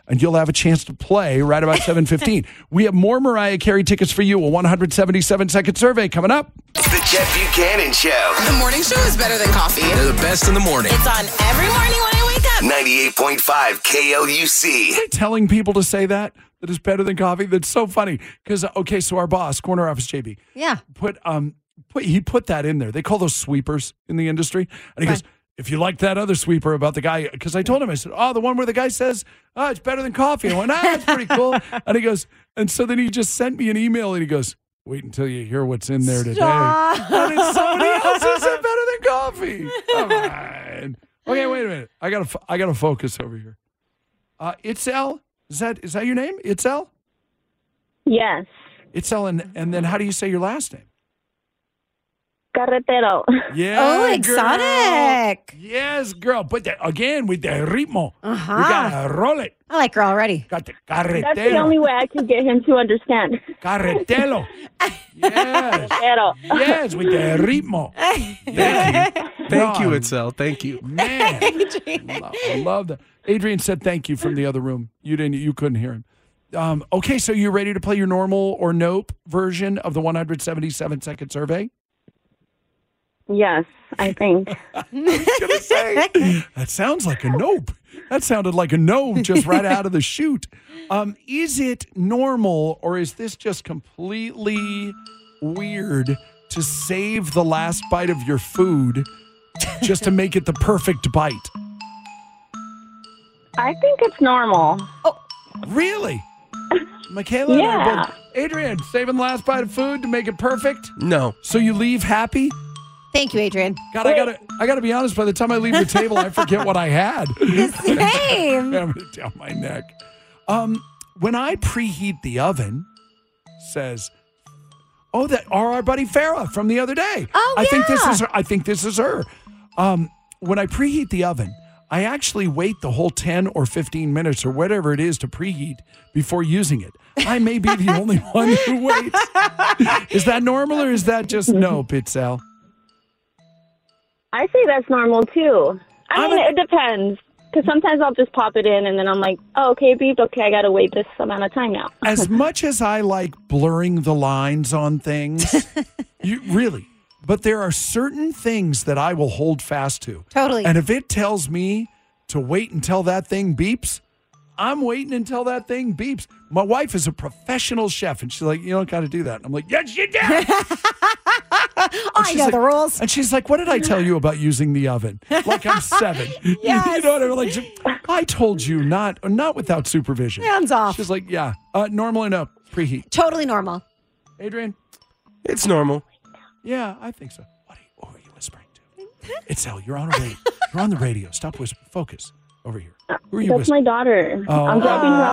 and you'll have a chance to play right about seven fifteen. We have more Mariah Carey tickets for you. A one hundred seventy-seven second survey coming up.
The Chet Buchanan Show.
The morning show is better than coffee.
They're the best in the morning.
It's on every morning when I wake up.
ninety-eight point five K L U C.
Are they telling people to say that? That is better than coffee? That's so funny. Because, okay, so our boss, corner office J B,
yeah,
put um, put he put that in there. They call those sweepers in the industry. And he
right.
goes, if you like that other sweeper about the guy, because I told him, I said, oh, the one where the guy says, oh, it's better than coffee. I went, ah, that's pretty cool. And he goes, and so then he just sent me an email and he goes, wait until you hear what's in there today.
Stop.
And it's somebody else who said better than coffee. Come on. Okay, wait a minute. I gotta, I gotta focus over here. Uh, Itzel, is that is that your name? Itzel?
Yes.
Itzel, and and then how do you say your last name?
Carretero.
Yeah.
Oh, exotic.
Girl. Yes, girl. But the, again with the ritmo,
Uh-huh.
we gotta roll it.
I like her already.
Got the carretero.
That's the only way I can get him to understand.
Carretero. Yes.
Carretero.
Yes, with the ritmo. Thank you.
Thank you,
God.
Itzel. Thank you.
Man, I love that. Adrian said thank you from the other room. You didn't. You couldn't hear him. Um, okay, so you ready to play your normal or nope version of the one hundred seventy-seven second survey?
Yes, I think.
I was gonna say that sounds like a nope. That sounded like a no just right out of the chute. Um, is it normal or is this just completely weird to save the last bite of your food just to make it the perfect bite?
I think it's normal.
Oh,
really? Michaela?
Yeah.
And I are both, Adrian, saving the last bite of food to make it perfect?
No.
So you leave happy?
thank you, Adrian.
God, I gotta, I gotta be honest. By the time I leave the table, I forget what I had.
Same.
I'm down my neck. Um, when I preheat the oven, says, "Oh, that are our buddy Farrah from the other day."
Oh,
I think this
yeah.
is her. I think this is her. Um, when I preheat the oven, I actually wait the whole ten or fifteen minutes or whatever it is to preheat before using it. I may be the only one who waits. Is that normal or is that just no, Pitzel?
I say that's normal, too. I
I'm
mean,
a-
it depends. Because sometimes I'll just pop it in, and then I'm like, oh, okay, beep, okay, I got to wait this amount of time now.
As much as I like blurring the lines on things, you really, but there are certain things that I will hold fast to.
Totally.
And if it tells me to wait until that thing beeps, I'm waiting until that thing beeps. My wife is a professional chef, and she's like, you don't got to do that. And I'm like, yes, you do.
I know
like,
the rules.
And she's like, what did I tell you about using the oven? Like I'm seven.
Yes.
You know what I mean? Like, I told you not, not without supervision.
Hands off.
She's like, yeah, uh, normal and up, preheat.
Totally normal.
Adrian?
It's normal.
Yeah, I think so. What are you, who are you whispering to? Itzel, you're on a radio. You're on the radio. Stop whispering. Focus over here. Who are you
That's
whispering?
my daughter.
Oh.
I'm dropping her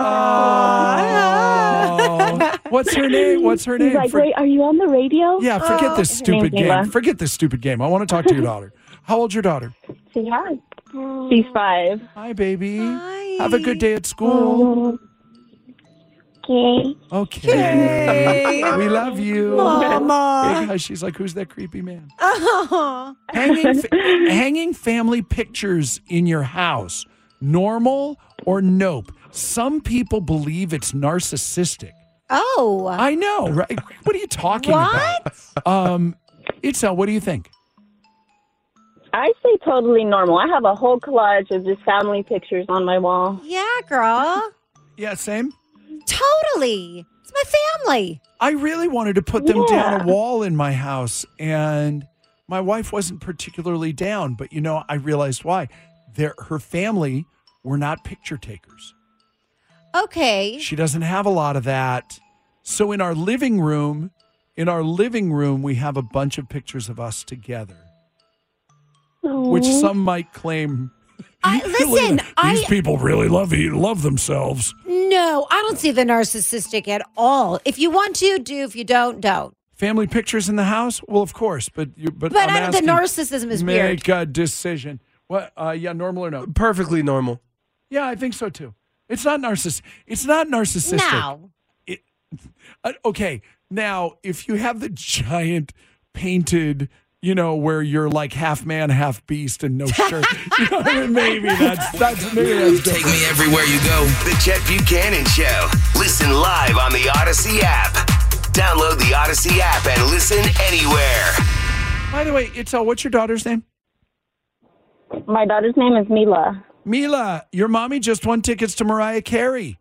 off.
Oh. What's her name? What's her name?
He's like,
For-
wait, are you on the radio?
yeah, forget
Oh.
this
Her
stupid
name's
game.
Ava.
Forget this stupid game. I want to talk to your daughter. How old's your daughter?
Say hi. She's five.
Hi, baby.
Hi.
Have a good day at school.
Okay.
Okay. We love you.
Mama.
Big hush. She's like, who's that creepy man?
Oh.
hanging, fa- hanging family pictures in your house, normal or nope? Some people believe it's narcissistic.
Oh.
I know, right? What are you talking
What?
about? Um, Itzel, what do you think?
I say totally normal. I have a whole collage of just family pictures on my wall.
Yeah, girl.
Yeah, same.
Totally. It's my family.
I really wanted to put them
Yeah.
down a wall in my house, and my wife wasn't particularly down. But you know, I realized why. Their her family were not picture takers.
Okay.
She doesn't have a lot of that. So in our living room, in our living room, we have a bunch of pictures of us together, which some might claim.
I, listen,
These
I
people really love love themselves.
no, I don't see the narcissistic at all. If you want to, do. If you don't, don't.
Family pictures in the house? Well, of course, but you, but,
But
I'm
I, the
asking,
narcissism is weird.
make a decision. What? Uh, yeah, normal or no?
Perfectly normal.
Yeah, I think so too. It's not narciss. It's not narcissistic.
No.
It, uh, okay, now if you have the giant painted, you know, where you're like half man, half beast, and no shirt. You know what I mean? Maybe that's that's maybe that's different.
Take me everywhere you go. The Chet Buchanan Show. Listen live on the Odyssey app. Download the Odyssey app and listen anywhere.
By the way, Itzel, what's your daughter's name?
My daughter's name is Mila.
Mila, your mommy just won tickets to Mariah Carey.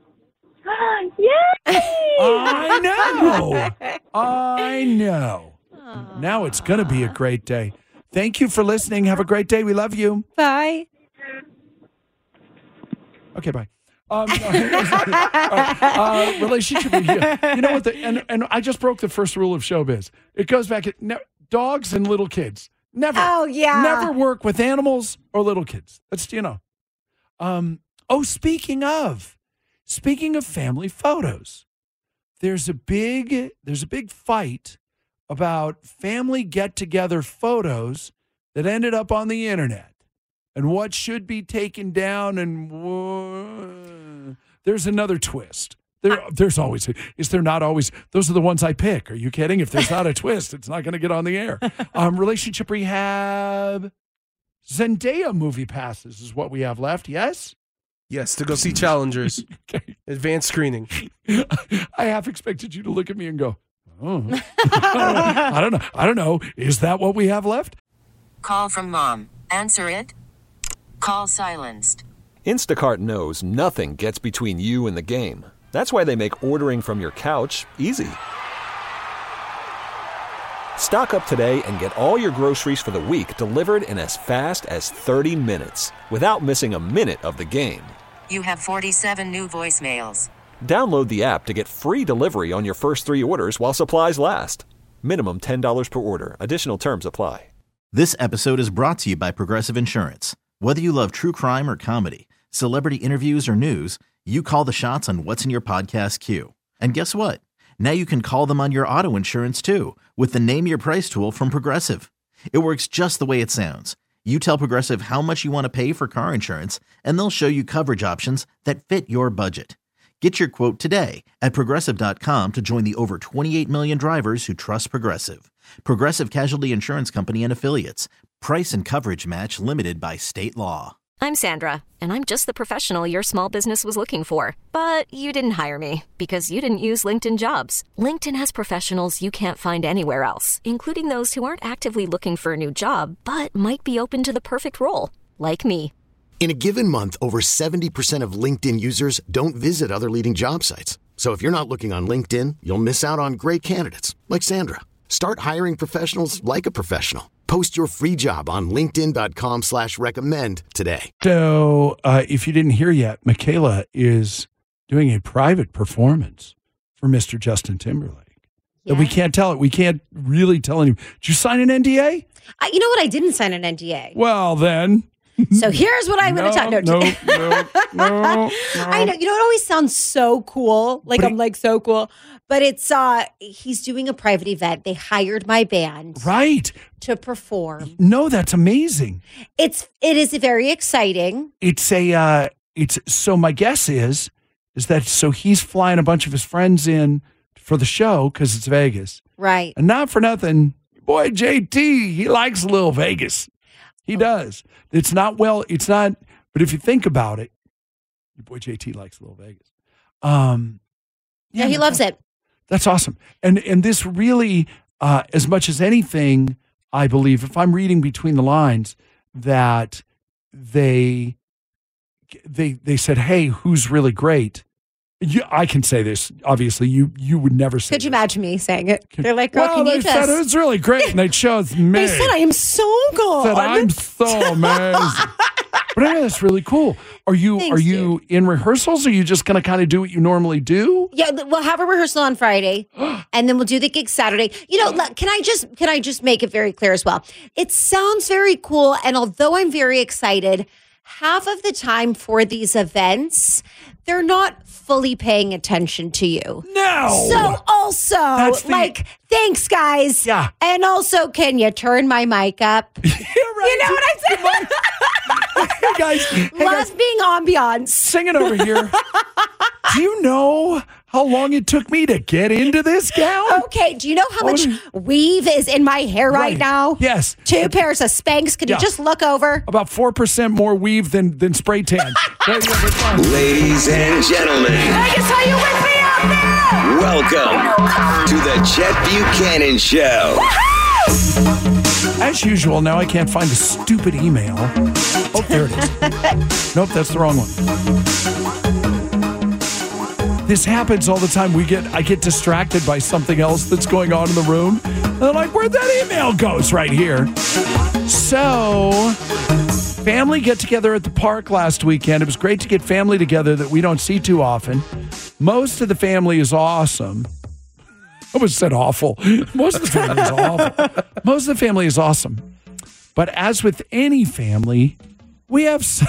Yay!
I know. I know. Now it's going to be a great day. Thank you for listening. Have a great day. We love you.
Bye.
Okay, bye. Um, uh, uh, relationship. You know what? The, and, and I just broke the first rule of showbiz. It goes back at ne- dogs and little kids. Never.
Oh, yeah.
Never work with animals or little kids. That's, you know. Um, oh, speaking of. Speaking of family photos, there's a big there's a big fight about family get-together photos that ended up on the internet and what should be taken down. And uh, there's another twist. There, there's always is there not always? Those are the ones I pick. Are you kidding? If there's not a twist, it's not going to get on the air. Um, relationship rehab, Zendaya movie passes is what we have left. Yes.
Yes, to go see Challengers.
Okay.
Advanced screening.
I half expected you to look at me and go, oh. I don't know. I don't know. Is that what we have left?
Call from mom. Answer it. Call silenced.
Instacart knows nothing gets between you and the game. That's why they make ordering from your couch easy. Stock up today and get all your groceries for the week delivered in as fast as thirty minutes without missing a minute of the game.
You have forty-seven new voicemails.
Download the app to get free delivery on your first three orders while supplies last. Minimum ten dollars per order. Additional terms apply.
This episode is brought to you by Progressive Insurance. Whether you love true crime or comedy, celebrity interviews or news, you call the shots on what's in your podcast queue. And guess what? Now you can call them on your auto insurance too with the Name Your Price tool from Progressive. It works just the way it sounds. You tell Progressive how much you want to pay for car insurance, and they'll show you coverage options that fit your budget. Get your quote today at Progressive dot com to join the over twenty-eight million drivers who trust Progressive. Progressive Casualty Insurance Company and Affiliates. Price and coverage match limited by state law.
I'm Sandra, and I'm just the professional your small business was looking for. But you didn't hire me because you didn't use LinkedIn Jobs. LinkedIn has professionals you can't find anywhere else, including those who aren't actively looking for a new job, but might be open to the perfect role, like me.
In a given month, over seventy percent of LinkedIn users don't visit other leading job sites. So if you're not looking on LinkedIn, you'll miss out on great candidates like Sandra. Start hiring professionals like a professional. Post your free job on linkedin dot com slash recommend today.
So uh, if you didn't hear yet, Michaela is doing a private performance for Mister Justin Timberlake. Yeah. We can't tell it. We can't really tell anyone. Did you sign an N D A?
Uh, you know what? I didn't sign an N D A.
Well, then.
So here's what I'm
no,
going to tell you.
No, no, no, no.
I know. You know, it always sounds so cool. Like, but I'm it, like, so cool. But it's, uh, he's doing a private event. They hired my band.
Right.
To perform.
No, that's amazing.
It's, it is very exciting.
It's a, uh, it's, so my guess is, is that, so he's flying a bunch of his friends in for the show because it's Vegas.
Right.
And not for nothing, boy, J T, he likes Little Vegas. He does. It's not well, it's not, but if you think about it, your boy J T likes Little Vegas. Um,
yeah, yeah he loves it.
That's awesome. And and this really, uh, as much as anything, I believe, if I'm reading between the lines, that they they they said, hey, who's really great? You, I can say this, obviously. You you would never say
Could you
this.
imagine me saying it? They're like, girl,
well,
can
they
you
said
just...
it was really great, and they chose me.
They said I am so good.
Said I'm so amazing. But I know that's really cool. Are you
Thanks,
are you
dude.
in rehearsals? Or are you just going to kind of do what you normally do?
Yeah, we'll have a rehearsal on Friday, and then we'll do the gig Saturday. You know, can I just can I just make it very clear as well? It sounds very cool, and although I'm very excited, half of the time for these events, they're not fully paying attention to you.
No.
So also,
the,
like, thanks, guys.
Yeah.
And also, can you turn my mic up?
You're right.
You know what I'm saying?
Hey, guys. Hey,
Love
guys.
being ambiance.
Sing it over here. Do you know how long it took me to get into this gown?
Okay, do you know how
What
much
do you-
weave is in my hair right,
Right.
now?
Yes.
Two pairs of Spanx. Could
Yeah.
you just look over?
About four percent more weave than, than spray tan.
Ladies and gentlemen,
Vegas, are you with me out there?
welcome to the Chet Buchanan Show.
As usual, now I can't find a stupid email. Oh, there it is. Nope, that's the wrong one. This happens all the time. We get I get distracted by something else that's going on in the room. And I'm like, where'd that email go? It's right here. So, family get together at the park last weekend. It was great to get family together that we don't see too often. Most of the family is awesome. I almost said awful. Most of the family is awful. Most of the family is awesome. But as with any family, we have some,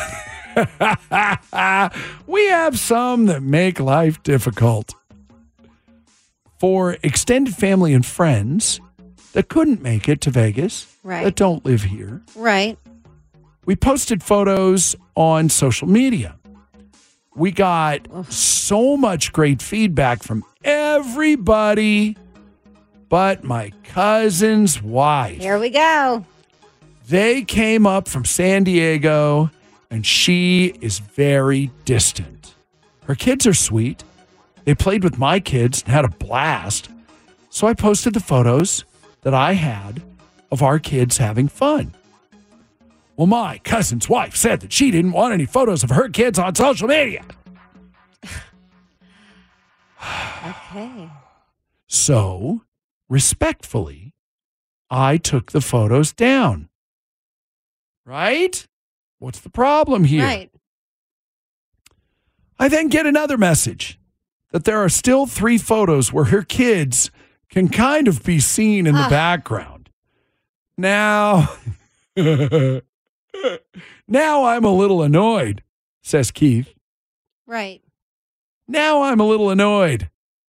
we have some that make life difficult. For extended family and friends that couldn't make it to Vegas,
Right.
that don't live here,
Right.
we posted photos on social media. We got so much great feedback from everybody but my cousin's wife.
Here we go.
They came up from San Diego, and she is very distant. Her kids are sweet. They played with my kids and had a blast. So I posted the photos that I had of our kids having fun. Well, my cousin's wife said that she didn't want any photos of her kids on social media.
Okay.
So, respectfully, I took the photos down. Right? What's the problem here?
Right.
I then get another message that there are still three photos where her kids can kind of be seen in the
Ah.
background. Now, now I'm a little annoyed, says Keith.
Right.
Now I'm a little annoyed.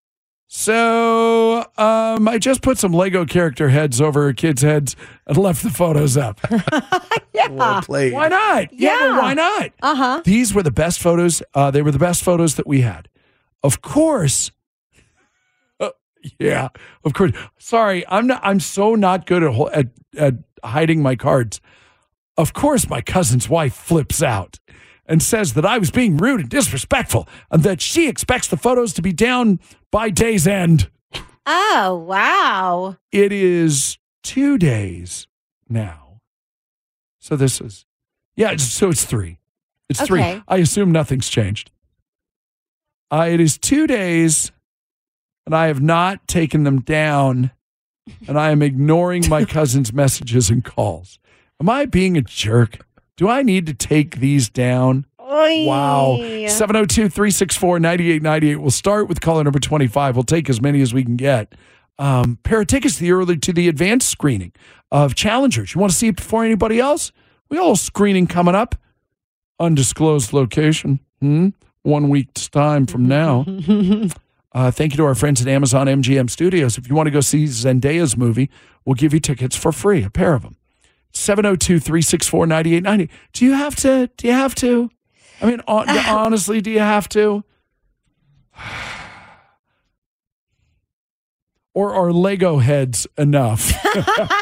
So um, I just put some Lego character heads over her kids' heads and left the photos up.
Yeah.
Well played.
Why not? Yeah, well,
Yeah.
why not?
Uh huh.
These were the best photos. Uh, they were the best photos that we had. Of course. Uh, yeah, of course. Sorry, I'm not. I'm so not good at, hol- at at hiding my cards. Of course, my cousin's wife flips out and says that I was being rude and disrespectful, and that she expects the photos to be down by day's end.
Oh, wow.
It is two days now. So this is, yeah, it's- so it's three. It's
Okay.
three. I assume nothing's changed. Uh, it is two days, and I have not taken them down, and I am ignoring my cousin's messages and calls. Am I being a jerk? Do I need to take these down?
Oy.
Wow. seven oh two, three six four, nine eight nine eight. We'll start with caller number twenty-five. We'll take as many as we can get. Um, pair of tickets to the early to the advanced screening of Challengers. You want to see it before anybody else? We got a little screening coming up. Undisclosed location. Hmm? One week's time from now. Uh, thank you to our friends at Amazon M G M Studios. If you want to go see Zendaya's movie, we'll give you tickets for free, a pair of them. seven oh two, three six four, nine eight nine eight. Do you have to? Do you have to? I mean, on, honestly, do you have to? Or are Lego heads enough?
The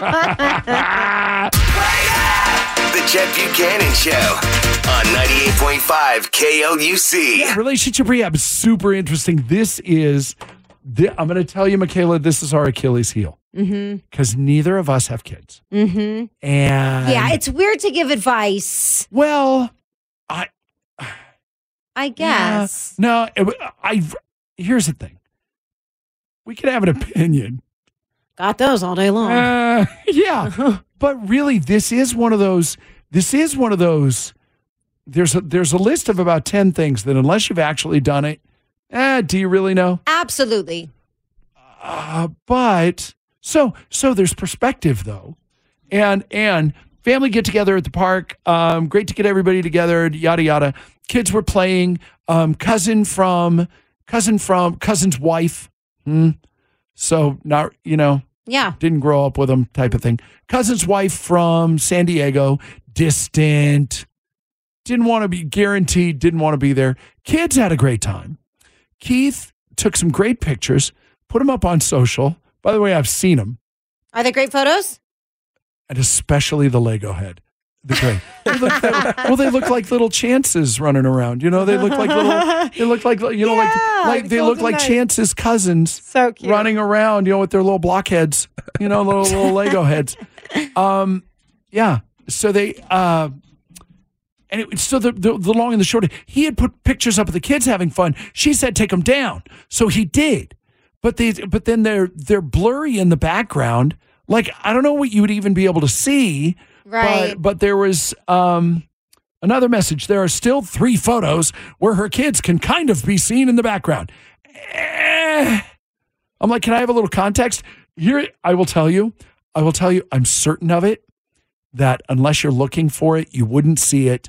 Chet Buchanan Show on ninety-eight point five K L U C.
Yeah, relationship rehab is super interesting. This is, the, I'm going to tell you, Michaela, this is our Achilles heel.
Mm-hmm.
Because neither of us have kids.
Mm-hmm.
And
Yeah, it's weird to give advice.
well, I
I guess.
Yeah, no, it- I here's the thing. We can have an opinion.
Got those all day long.
Uh, yeah, but really, this is one of those. This is one of those. There's a there's a list of about ten things that unless you've actually done it, eh, do you really know?
Absolutely.
Uh, but so so there's perspective though, and and family get together at the park. Um, great to get everybody together. Yada yada. Kids were playing. Um, cousin from cousin from cousin's wife. Hmm. So not you know.
Yeah.
Didn't grow up with them type of thing. Cousin's wife from San Diego. Distant. Didn't want to be guaranteed. Didn't want to be there. Kids had a great time. Keith took some great pictures, put them up on social. By the way, I've seen them.
Are they great photos?
And especially the Lego head. The great. They look, they, well, they look like little chances running around. You know, they look like little. They look like you know,
Yeah,
like like they look like
nice.
Chance's cousins.
So cute.
Running around, you know, with their little blockheads. You know, little little Lego heads. Um, yeah. So they. Uh, And it, so the, the the long and the short, he had put pictures up of the kids having fun. She said, "Take them down." So he did, but they but then they're they're blurry in the background. Like I don't know what you would even be able to see.
Right.
But, but there was um, another message. There are still three photos where her kids can kind of be seen in the background. Eh. I'm like, can I have a little context? Here, I will tell you. I will tell you. I'm certain of it. That unless you're looking for it, you wouldn't see it.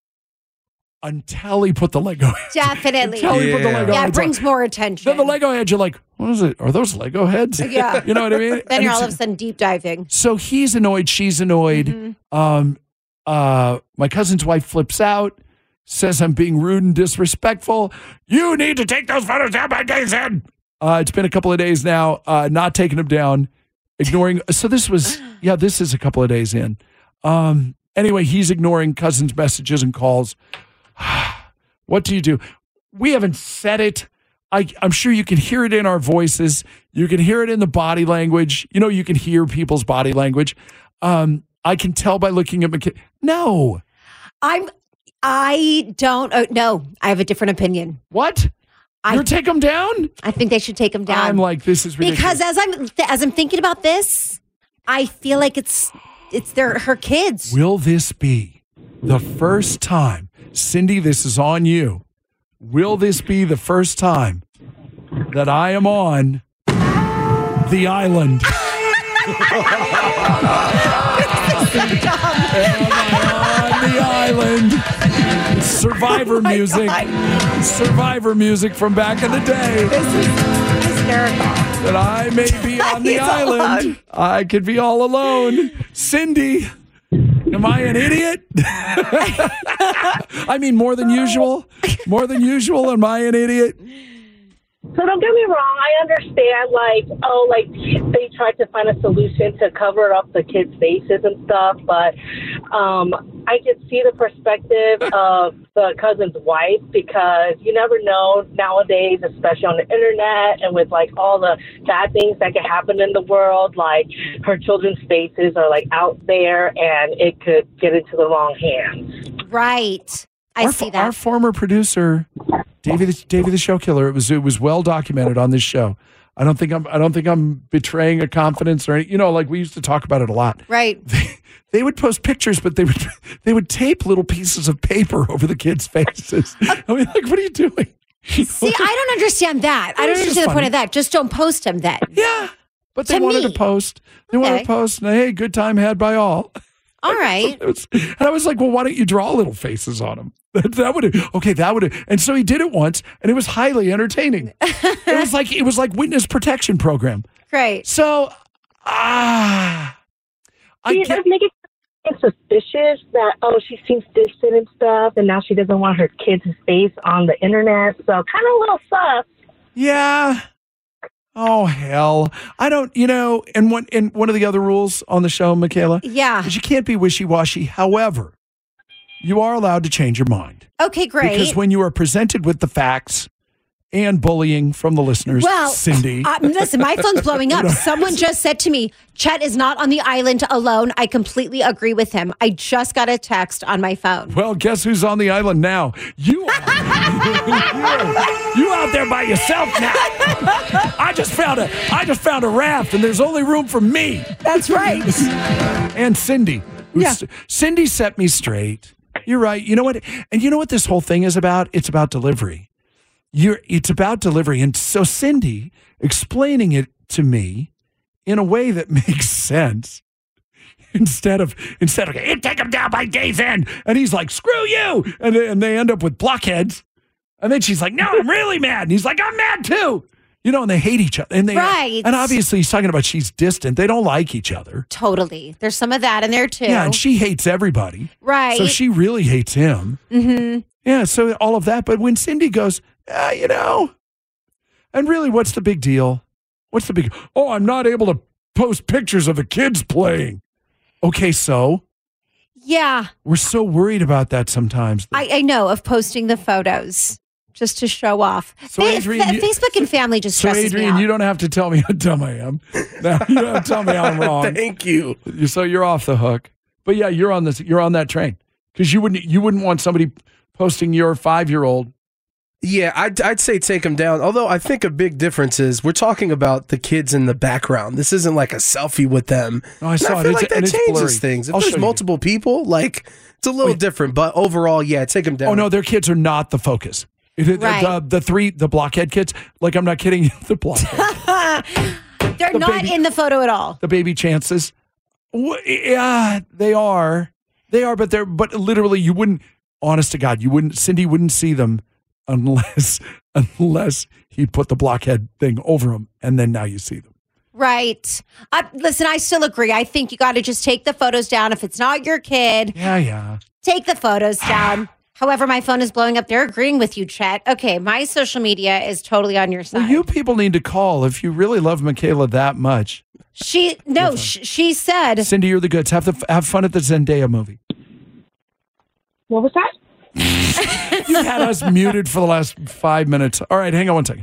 Until he put the Lego heads.
Definitely.
Until he put the Lego
Yeah, it
heads
brings
on.
more attention.
Then the Lego heads, you're like, what is it? Are those Lego heads?
Yeah.
You know what I mean?
Then
And
you're
it's-
all of a sudden deep diving.
So he's annoyed. She's annoyed.
Mm-hmm.
Um, uh, my cousin's wife flips out, says I'm being rude and disrespectful. You need to take those photos down by days in. Uh, it's been a couple of days now, uh, not taking them down, ignoring. So this was, yeah, this is a couple of days in. Um, anyway, he's ignoring cousin's messages and calls. What do you do? We haven't said it. I, I'm sure you can hear it in our voices. You can hear it in the body language. You know, you can hear people's body language. Um, I can tell by looking at McKay. No.
I'm, I don't, oh, no, I have a different opinion.
What?
I,
You're take them down?
I think they should take them down.
I'm like, this is ridiculous.
Because as I'm, as I'm thinking about this, I feel like it's, it's their, her kids.
Will this be the first time, Cindy, this is on you. Will this be the first time that I am on the island? On the island. Survivor music. Survivor music from back in the day.
This is hysterical.
That I may be on the
He's all
island.
alone.
I could be all alone. Cindy, am I an idiot? I mean, more than usual. More than usual. Am I an idiot?
So don't get me wrong. I understand, like, oh, like they tried to find a solution to cover up the kids' faces and stuff, but um, I can see the perspective of the cousin's wife because you never know nowadays, especially on the internet and with like all the bad things that can happen in the world. Like her children's faces are like out there, and it could get into the wrong hands.
Right. I
our,
see that.
Our former producer, Davey, the, Davey the Show Killer. It was it was well documented on this show. I don't think I'm I don't think I'm betraying a confidence or any, you know, like we used to talk about it a lot.
Right.
They, they would post pictures, but they would they would tape little pieces of paper over the kids' faces. I mean, like, what are you doing?
See, I don't understand that. I don't
It's just
understand the point
funny.
of that. Just don't post them then.
Yeah. But they
To
wanted
me.
to post. They wanted
Okay.
to post. And, hey, good time had by all.
All right.
It was- and I was like, well, why don't you draw little faces on them? That, that would okay. That would and so he did it once, and it was highly entertaining. It was like it was like witness protection program.
Great.
So ah, I
See, it does make it suspicious that, oh, she seems distant and stuff, and now she doesn't want her kids' face on the internet. So kind of a little sus.
yeah. Oh hell, I don't. You know, and one and one of the other rules on the show, Michaela,
Yeah.
is you can't be wishy washy. However, you are allowed to change your mind.
Okay, great.
Because when you are presented with the facts and bullying from the listeners,
well,
Cindy.
Uh, listen, my phone's blowing up. Someone just said to me, Chet is not on the island alone. I completely agree with him. I just got a text on my phone.
Well, guess who's on the island now? You are. you, you out there by yourself now. I just found a I just found a raft, and there's only room for me.
That's right.
And Cindy. who's-
Yeah.
Cindy set me straight. You're right. You know what? And you know what this whole thing is about? It's about delivery. You're it's about delivery. And so Cindy explaining it to me in a way that makes sense. Instead of instead of you take him down by day's end, and he's like, screw you, and they, and they end up with blockheads, and then she's like, no, I'm really mad, and he's like, I'm mad too, you know, and they hate each other, and they
Right.
and obviously he's talking about she's distant, they don't like each other,
Totally. There's some of that in there too.
yeah, and she hates everybody,
Right.
so she really hates him,
Mm-hmm.
yeah, so all of that, but when Cindy goes, ah, you know, And really, what's the big deal? What's the big? Oh, I'm not able to post pictures of the kids playing. Okay, so
Yeah.
we're so worried about that sometimes.
I, I know of posting the photos just to show off.
So,
Fa-
Adrian,
fa-
you-
Facebook and family just
So,
stresses
Adrian,
me out.
you don't have to tell me how dumb I am. No, you don't have to tell me I'm wrong.
Thank you.
So you're off the hook. But yeah, you're on this. You're on that train because you wouldn't. You wouldn't want somebody posting your five-year-old.
Yeah, I'd, I'd say take them down. Although I think a big difference is we're talking about the kids in the background. This isn't like a selfie with them.
No, I
And
saw
I
it.
feel
It's-
like that
and it's
changes
blurry.
things. If
I'll show
there's
you.
multiple people, like it's a little different. But overall, yeah, take them down.
Oh no, their kids are not the focus. It- it-
Right.
the, the three, the blockhead kids. Like I'm not kidding you. The blockhead,
They're
The
not
baby-
in the photo at all.
the baby chances. Wh- Yeah, they are. They are, but they're. But literally, you wouldn't. Honest to God, you wouldn't. Cindy wouldn't see them unless unless he put the blockhead thing over them, and then now you see them.
Right. I, listen, I still agree. I think you got to just take the photos down. If it's not your kid,
Yeah, yeah.
take the photos down. However, my phone is blowing up. They're agreeing with you, Chet. Okay, my social media is totally on your side.
Well, you people need to call if you really love Michaela that much.
She no, sh- she said.
Cindy, you're the goods. Have the have fun at the Zendaya movie.
What was that?
You had us muted for the last five minutes. All right, hang on one second.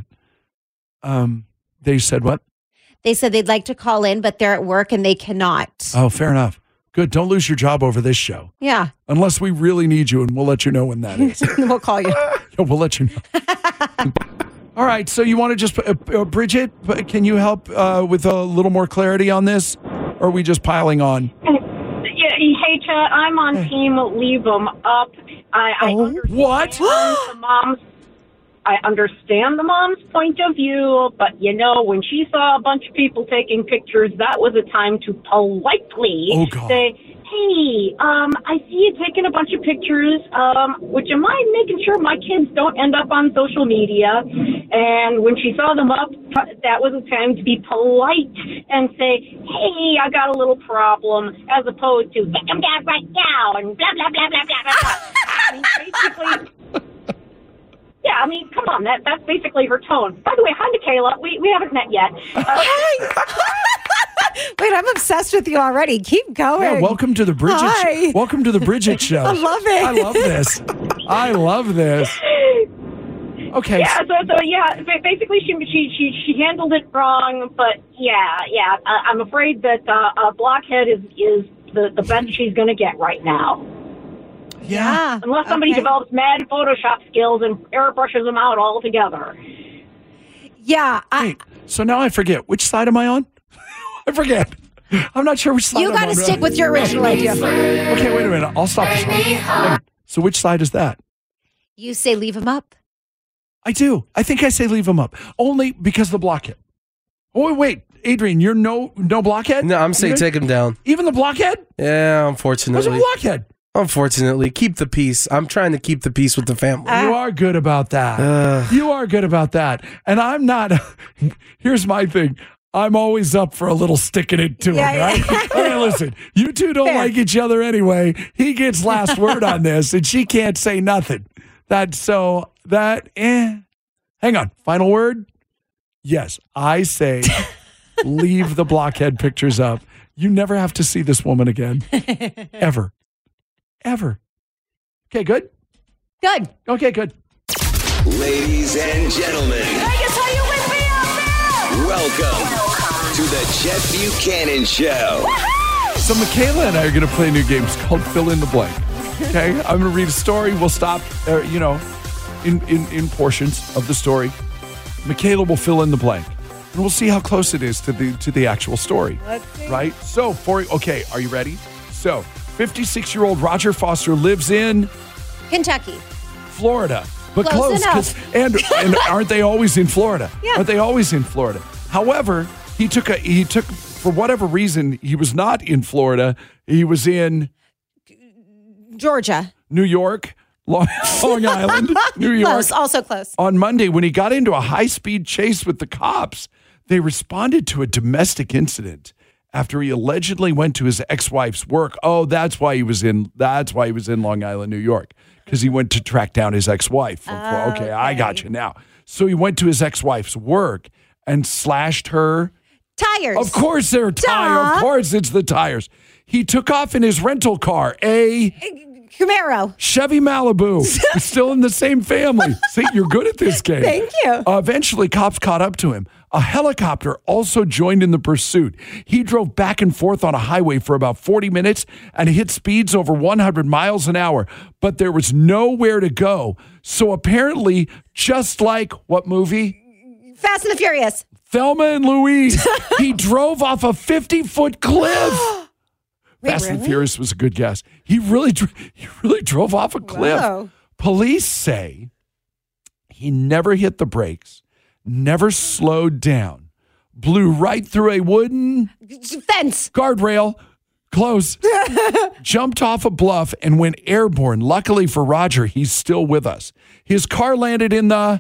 Um, they said what?
They said they'd like to call in, but they're at work and they cannot.
Oh, fair enough. Good. Don't lose your job over this show.
Yeah,
Unless we really need you, and we'll let you know when that is.
we'll call you.
Yeah, we'll let you know. All right. So you want to just, uh, uh, Bridget, uh, can you help uh, with a little more clarity on this? Or are we just piling on?
Yeah, hey, Chad, I'm on team leave them up. I, I
Oh,
understand
what?
the mom's. I understand the mom's point of view, but you know, when she saw a bunch of people taking pictures, that was a time to politely
Oh, God.
say, "Hey, um, I see you taking a bunch of pictures. Um, would you mind making sure my kids don't end up on social media?" And when she saw them up, that was a time to be polite and say, "Hey, I got a little problem," as opposed to "take them down right now" and blah blah blah blah blah blah. I mean, basically. Yeah, I mean, come on, that that's basically her tone. By the way, hi, Michaela. We we haven't met yet. Uh,
Wait, I'm obsessed with you already. Keep going.
Yeah, welcome to the Bridget.
Hi.
Sh- welcome to the Bridget Show.
I love it.
I love this. I love this. Okay.
yeah, so so yeah, ba- basically she she she she handled it wrong, but yeah, yeah, I, I'm afraid that uh, a blockhead is is the the best she's going to get right now.
Yeah.
Unless somebody
okay.
develops mad Photoshop skills and airbrushes them out altogether.
Yeah, I,
Wait, so now I forget. Which side am I on? I forget. I'm not sure which side
you
I'm
got to
on.
stick with your original idea.
Okay, wait a minute. I'll stop this one. Hang on. So which side is that?
You say leave them up.
I do. I think I say leave them up. Only because the blockhead. Oh, wait. Adrian, you're no no blockhead?
No, I'm saying
You're-
take them down.
Even the blockhead?
Yeah,
What's a
unfortunately.
blockhead?
Unfortunately, keep the peace. I'm trying to keep the peace with the family.
You are good about that.
Ugh.
You are good about that. And I'm not. Here's my thing. I'm always up for a little sticking it to
Yeah,
him,
yeah.
right? Okay, listen, you two don't
Fair.
like each other anyway. He gets last word on this, and she can't say nothing. That's so that, eh. Hang on. Final word? Yes, I say leave the blockhead pictures up. You never have to see this woman again. Ever. Ever. Okay, good?
Good.
Okay, good.
Ladies and gentlemen,
Vegas, are you with me out there?
welcome to the Chet Buchanan Show.
So Michaela and I are going to play a new game. It's called Fill in the Blank. Okay? I'm going to read a story. We'll stop, uh, you know, in, in, in portions of the story. Michaela will fill in the blank. And we'll see how close it is to the to the actual story.
Let's see.
Right? So, for okay, are you ready? So, fifty-six-year-old Roger Foster lives in
Kentucky.
Florida. But
Close
close. 'cause- And, and aren't they always in Florida?
Yeah.
Aren't they always in Florida? However, he took a he took for whatever reason, he was not in Florida. He was in
Georgia.
New York, Long, Long Island, New York.
Close. Also close.
On Monday, when he got into a high-speed chase with the cops, they responded to a domestic incident after he allegedly went to his ex-wife's work. Oh, that's why he was in. That's why he was in Long Island, New York, because he went to track down his ex-wife. From,
Oh,
okay, I got
okay.
you now. So he went to his ex-wife's work and slashed her.
Tires.
Of course they're tires. Of course it's the tires. He took off in his rental car, a
Camaro.
Chevy Malibu. He's still in the same family. See, you're good at this game.
Thank you.
Uh, eventually, cops caught up to him. A helicopter also joined in the pursuit. He drove back and forth on a highway for about forty minutes and hit speeds over one hundred miles an hour, but there was nowhere to go. So apparently, just like what movie?
Fast and the Furious.
Thelma and Louise. He drove off a fifty-foot cliff.
Wait,
Fast
really?
and Furious was a good guess. He really, dr- he really drove off a cliff.
Wow.
Police say he never hit the brakes, never slowed down, blew right through a wooden
fence,
guardrail, close, jumped off a bluff and went airborne. Luckily for Roger, he's still with us. His car landed in the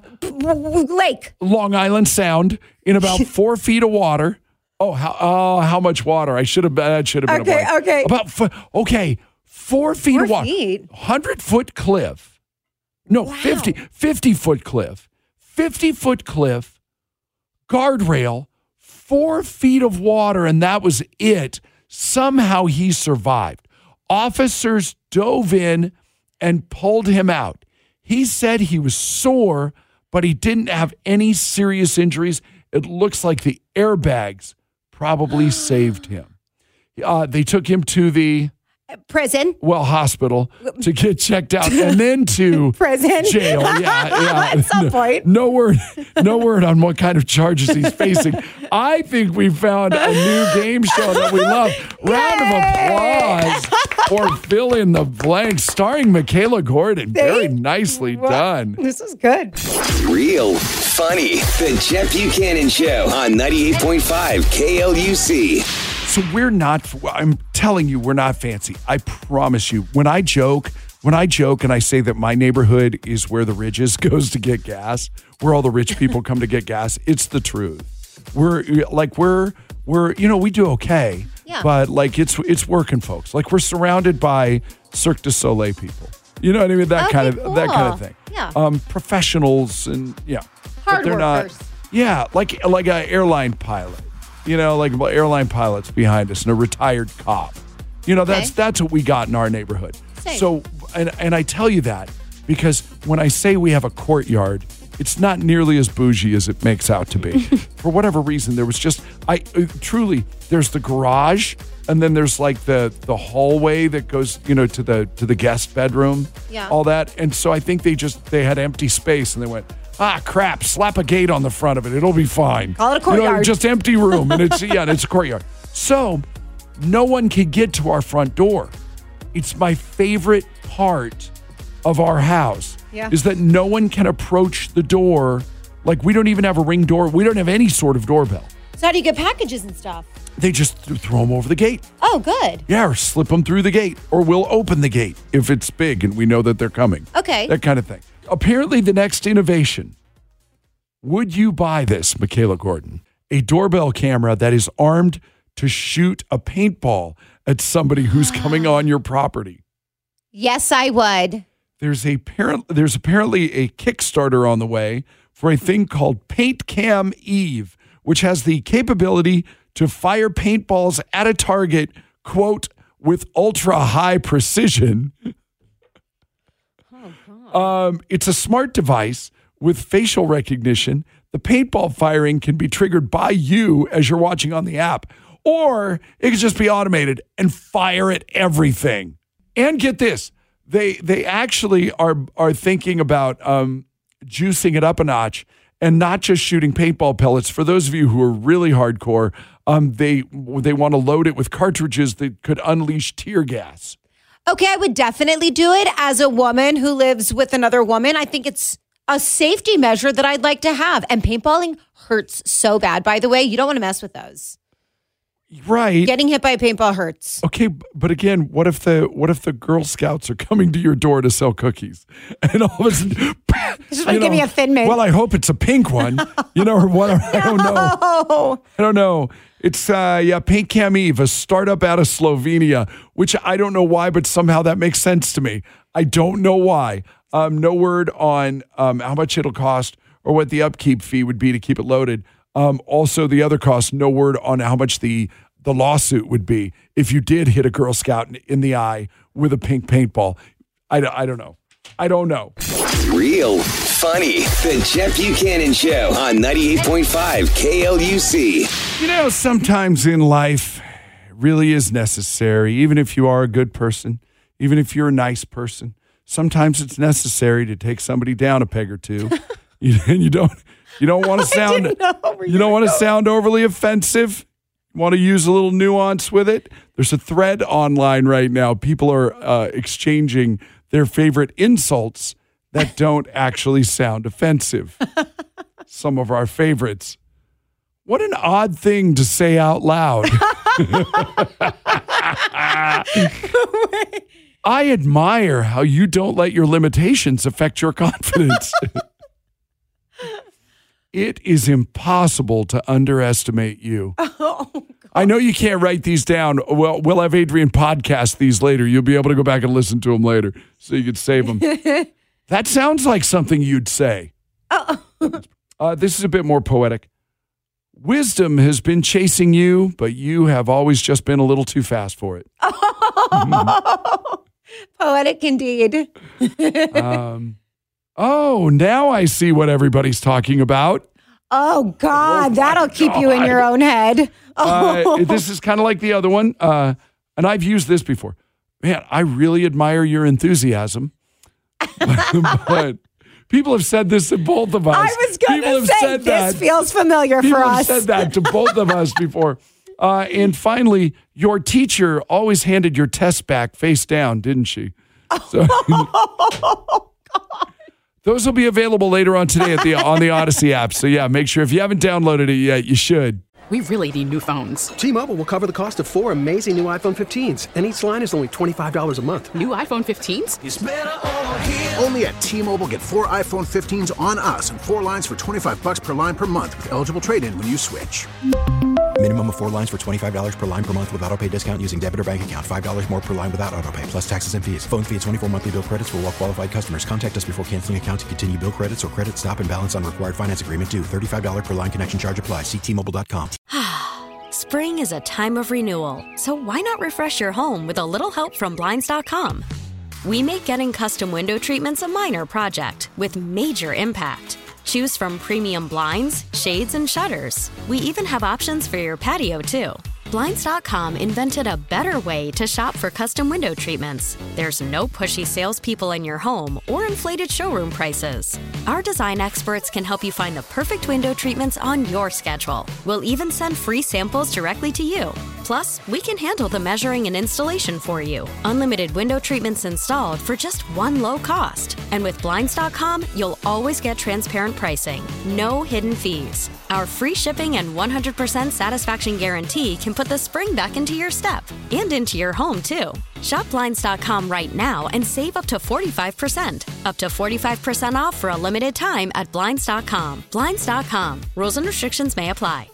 lake,
Long Island Sound, in about four feet of water. Oh, how oh, how much water? I should have been. That should have been
Okay,
a blank.
okay.
About fo- okay, four feet
Four
of water,
feet?
hundred foot cliff. No,
Wow.
fifty, fifty foot cliff, fifty foot cliff, guardrail, four feet of water, and that was it. Somehow he survived. Officers dove in and pulled him out. He said he was sore, but he didn't have any serious injuries. It looks like the airbags probably saved him. Uh, they took him to the
prison.
Well, hospital to get checked out, and then to
Prison.
jail. Yeah, yeah.
At some
no,
point.
No word, no word on what kind of charges he's facing. I think we found a new game show that we love. Round of applause for Fill in the Blank, starring Michaela Gordon. Very nicely done.
This is good.
Real funny. The Jeff Buchanan Show on ninety-eight point five K L U C.
So we're not, I'm telling you, we're not fancy. I promise you. When I joke, when I joke and I say that my neighborhood is where the Ridges goes to get gas, where all the rich people come to get gas, it's the truth. We're like, we're, we're, you know, we do okay,
Yeah.
but like it's, it's working folks. Like we're surrounded by Cirque du Soleil people. You know what I mean? That
Okay,
kind of, that kind
cool.
of thing.
Yeah.
Um, professionals and yeah. But
Hard
they're
workers.
not, yeah, like, like an airline pilot. You know, like airline pilots behind us and a retired cop. You know, that's
Okay.
that's what we got in our neighborhood.
Same.
So, and, and I tell you that because when I say we have a courtyard, it's not nearly as bougie as it makes out to be. For whatever reason, there was just, I uh, truly, there's the garage and then there's like the the hallway that goes, you know, to the to the guest bedroom,
Yeah.
all that. And so I think they just, they had empty space and they went, ah, crap, slap a gate on the front of it. It'll be fine.
Call it a
You know,
courtyard.
just empty room. And it's, yeah, and it's a courtyard. So no one can get to our front door. It's my favorite part of our house
Yeah.
is that no one can approach the door. Like we don't even have a ring door. We don't have any sort of doorbell.
So how do you get packages and stuff?
They just th- throw them over the gate.
Oh, good.
Yeah, or slip them through the gate. Or we'll open the gate if it's big and we know that they're coming.
Okay.
That kind of thing. Apparently, the next innovation. Would you buy this, Michaela Gordon? A doorbell camera that is armed to shoot a paintball at somebody who's coming on your property.
Yes, I would.
There's a parent, there's apparently a Kickstarter on the way for a thing called Paint Cam Eve, which has the capability to fire paintballs at a target, quote, with ultra high precision. Um, it's a smart device with facial recognition. The paintball firing can be triggered by you as you're watching on the app, or it could just be automated and fire at everything. And get this, they they actually are are thinking about um, juicing it up a notch and not just shooting paintball pellets. For those of you who are really hardcore, um, they they want to load it with cartridges that could unleash tear gas.
Okay, I would definitely do it as a woman who lives with another woman. I think it's a safety measure that I'd like to have. And paintballing hurts so bad, by the way. You don't want to mess with those.
Right.
Getting hit by a paintball hurts.
Okay, but again, what if the what if the Girl Scouts are coming to your door to sell cookies, and all of a sudden,
Just want to give me a Thin Mint.
well, I hope it's a pink one, you know, or what? I don't know.
Oh,
I don't know. It's uh, yeah, Paint Cam Eve, a startup out of Slovenia, which I don't know why, but somehow that makes sense to me. I don't know why. Um, no word on um, how much it'll cost or what the upkeep fee would be to keep it loaded. Um, also, the other cost, no word on how much the, the lawsuit would be if you did hit a Girl Scout in, in the eye with a pink paintball. I, I don't know. I don't know.
Real funny. The Jeff Buchanan Show on ninety-eight point five K L U C.
You know, sometimes in life, it really is necessary, even if you are a good person, even if you're a nice person, sometimes it's necessary to take somebody down a peg or two. you, and you don't you don't want to sound you don't want to sound overly offensive. You want to use a little nuance with it. There's a thread online right now. People are uh, exchanging their favorite insults that don't actually sound offensive. Some of our favorites. What an odd thing to say out loud. I admire how you don't let your limitations affect your confidence. It is impossible to underestimate you.
Oh,
I know you can't write these down. Well, we'll have Adrian podcast these later. You'll be able to go back and listen to them later so you can save them. That sounds like something you'd say.
Oh.
Uh, this is a bit more poetic. Wisdom has been chasing you, but you have always just been a little too fast for it.
Oh, poetic indeed.
um, oh, now I see what everybody's talking about.
Oh, God,
Oh,
that'll keep you in your own head. Oh.
Uh, this is kind of like the other one, uh, and I've used this before. Man, I really admire your enthusiasm. But people have said this to both of us.
I was going to say, this
that.
feels familiar
people
for
have
us.
said that to both of us before. Uh, and finally, your teacher always handed your test back face down, didn't she? So,
Oh, God.
those will be available later on today at the on the Odyssey app. So yeah, make sure if you haven't downloaded it yet, you should.
We really need new phones.
T-Mobile will cover the cost of four amazing new iPhone fifteens, and each line is only twenty-five dollars a month.
New iPhone fifteens?
It's better over here.
Only at T-Mobile, get four iPhone fifteens on us and four lines for twenty-five bucks per line per month with eligible trade-in when you switch.
Minimum of four lines for twenty-five dollars per line per month with autopay discount using debit or bank account. five dollars more per line without autopay, plus taxes and fees. Phone fee at twenty-four monthly bill credits for well-qualified customers. Contact us before canceling account to continue bill credits or credit stop and balance on required finance agreement due. thirty-five dollars per line connection charge applies. See T Mobile dot com.
Spring is a time of renewal, so why not refresh your home with a little help from Blinds dot com? We make getting custom window treatments a minor project with major impact. Choose from premium blinds, shades, and shutters. We even have options for your patio, too. Blinds dot com invented a better way to shop for custom window treatments. There's no pushy salespeople in your home or inflated showroom prices. Our design experts can help you find the perfect window treatments on your schedule. We'll even send free samples directly to you. Plus, we can handle the measuring and installation for you. Unlimited window treatments installed for just one low cost. And with Blinds dot com, you'll always get transparent pricing. No hidden fees. Our free shipping and one hundred percent satisfaction guarantee can put the spring back into your step and into your home, too. Shop Blinds dot com right now and save up to forty-five percent. Up to forty-five percent off for a limited time at Blinds dot com. Blinds dot com. Rules and restrictions may apply.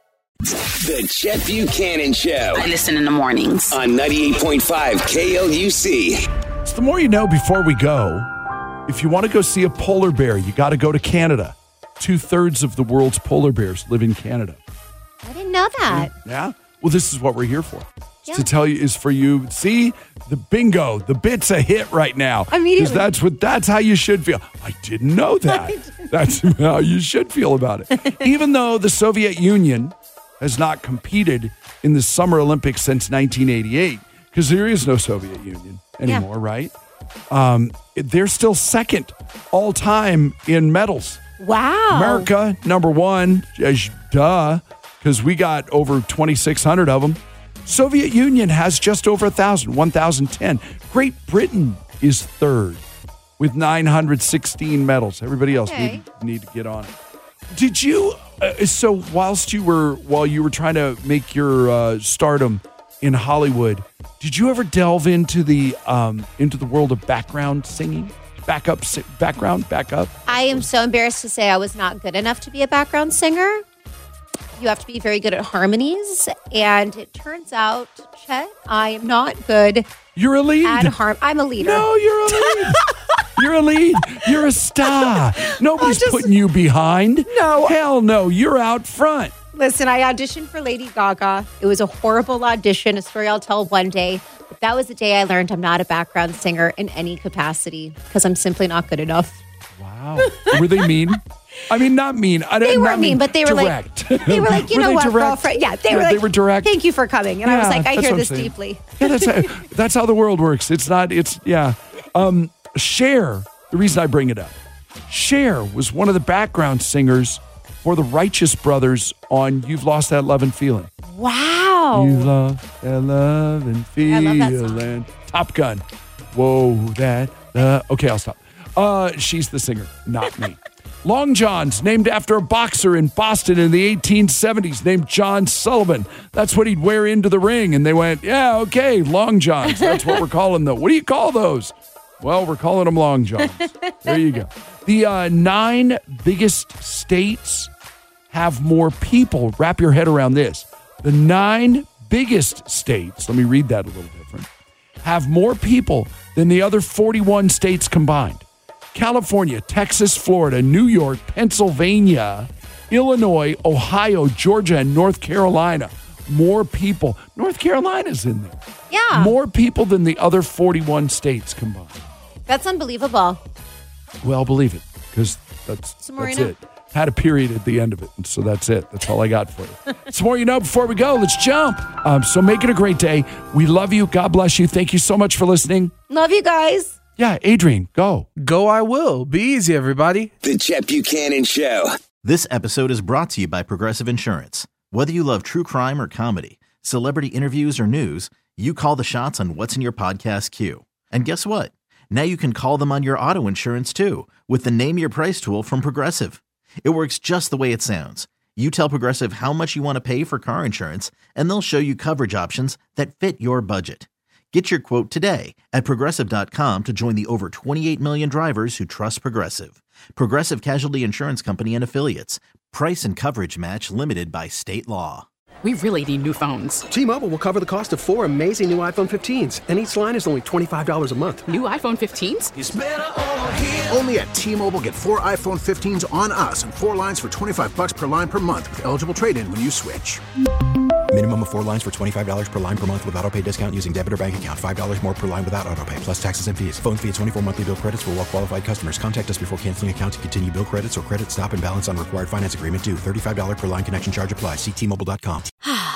The Jeff Buchanan Show.
I listen in the mornings.
On ninety-eight point five K L U C.
So the more you know before we go, if you want to go see a polar bear, you got to go to Canada. Two-thirds of the world's polar bears live in Canada.
I didn't know that.
Yeah? Well, this is what we're here for.
Yeah.
To tell you is for you. See, the bingo, the bit's a hit right now.
Immediately.
Because that's what that's how you should feel. I didn't know that.
didn't.
That's how you should feel about it. Even though the Soviet Union has not competed in the Summer Olympics since nineteen eighty-eight, because there is no Soviet Union anymore, yeah. right? Um, they're still second all time in medals.
Wow.
America, number one, as duh, because we got over twenty-six hundred of them. Soviet Union has just over one thousand, one thousand ten. Great Britain is third with nine hundred sixteen medals. Everybody else
okay.
need, need to get on it. Did you, uh, so whilst you were, while you were trying to make your uh, stardom in Hollywood, did you ever delve into the, um, into the world of background singing? Backup, background, backup?
I am so embarrassed to say I was not good enough to be a background singer. You have to be very good at harmonies. And it turns out, Chet, I am not good
You're a lead.
at harm. I'm a leader.
No, you're a lead. You're a lead. You're a star. Nobody's
just-
putting you behind.
No.
Hell no. You're out front.
Listen, I auditioned for Lady Gaga. It was a horrible audition, a story I'll tell one day. But that was the day I learned I'm not a background singer in any capacity because I'm simply not good enough.
Wow. Were they mean? I mean, not mean. I
They
not
weren't mean, but they were
direct.
like, they were like, you
Were
know
they
what,
direct?
girlfriend? Yeah, they
Yeah,
were like,
they were direct.
Thank you for coming. And I was
Yeah,
like, I
that's
hear
what I'm
this
saying.
deeply.
Yeah, that's how, that's how the world works. It's not, it's, yeah. Um, Cher, the reason I bring it up, Cher was one of the background singers for the Righteous Brothers on You've Lost That Love and Feeling.
Wow.
You've lost that love and
I love that song.
feeling. Top Gun. Whoa, that, uh, okay, I'll stop. Uh, she's the singer, not me. Long Johns, named after a boxer in Boston in the eighteen seventies named John Sullivan. That's what he'd wear into the ring. And they went, yeah, okay, Long Johns. That's what we're calling them. What do you call those? Well, we're calling them Long Johns. There you go. The uh, nine biggest states have more people. Wrap your head around this. The nine biggest states, let me read that a little different, have more people than the other forty-one states combined. California, Texas, Florida, New York, Pennsylvania, Illinois, Ohio, Georgia, and North Carolina. More people. North Carolina's in there.
Yeah.
More people than the other forty-one states combined.
That's unbelievable.
Well, believe it, because that's,
Some more
that's
you know.
it. Had a period at the end of it, and so that's it. That's all I got for you. Some more you know before we go. Let's jump. Um, so make it a great day. We love you. God bless you. Thank you so much for listening.
Love you guys.
Yeah, Adrian, go.
Go I will. Be easy, everybody.
The Chet Buchanan Show.
This episode is brought to you by Progressive Insurance. Whether you love true crime or comedy, celebrity interviews or news, you call the shots on what's in your podcast queue. And guess what? Now you can call them on your auto insurance too with the Name Your Price tool from Progressive. It works just the way it sounds. You tell Progressive how much you want to pay for car insurance, and they'll show you coverage options that fit your budget. Get your quote today at Progressive dot com to join the over twenty-eight million drivers who trust Progressive. Progressive Casualty Insurance Company and Affiliates. Price and coverage match limited by state law.
We really need new phones.
T-Mobile will cover the cost of four amazing new iPhone fifteens, and each line is only twenty-five dollars a month.
New iPhone fifteens?
It's better over here. Only at T-Mobile, get four iPhone fifteens on us and four lines for twenty-five bucks per line per month with eligible trade-in when you switch.
Minimum of four lines for twenty-five dollars per line per month with autopay discount using debit or bank account. five dollars more per line without autopay, plus taxes and fees. Phone fee at twenty-four monthly bill credits for well-qualified customers. Contact us before canceling account to continue bill credits or credit stop and balance on required finance agreement due. thirty-five dollars per line connection charge applies. See T Mobile dot com.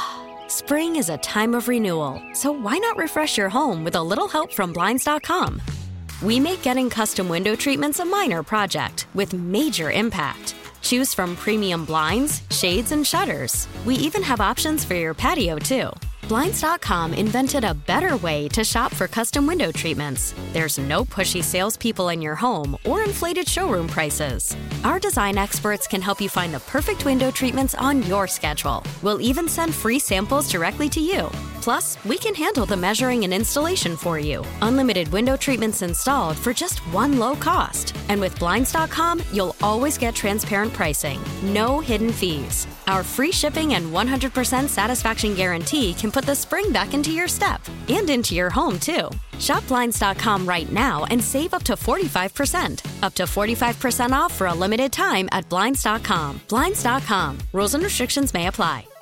Spring is a time of renewal, so why not refresh your home with a little help from Blinds dot com? We make getting custom window treatments a minor project with major impact. Choose from premium blinds, shades, and shutters. We even have options for your patio, too. Blinds dot com invented a better way to shop for custom window treatments. There's no pushy salespeople in your home or inflated showroom prices. Our design experts can help you find the perfect window treatments on your schedule. We'll even send free samples directly to you. Plus, we can handle the measuring and installation for you. Unlimited window treatments installed for just one low cost. And with Blinds dot com, you'll always get transparent pricing. No hidden fees. Our free shipping and one hundred percent satisfaction guarantee can put the spring back into your step and into your home, too. Shop Blinds dot com right now and save up to forty-five percent. Up to forty-five percent off for a limited time at Blinds dot com. Blinds dot com. Rules and restrictions may apply.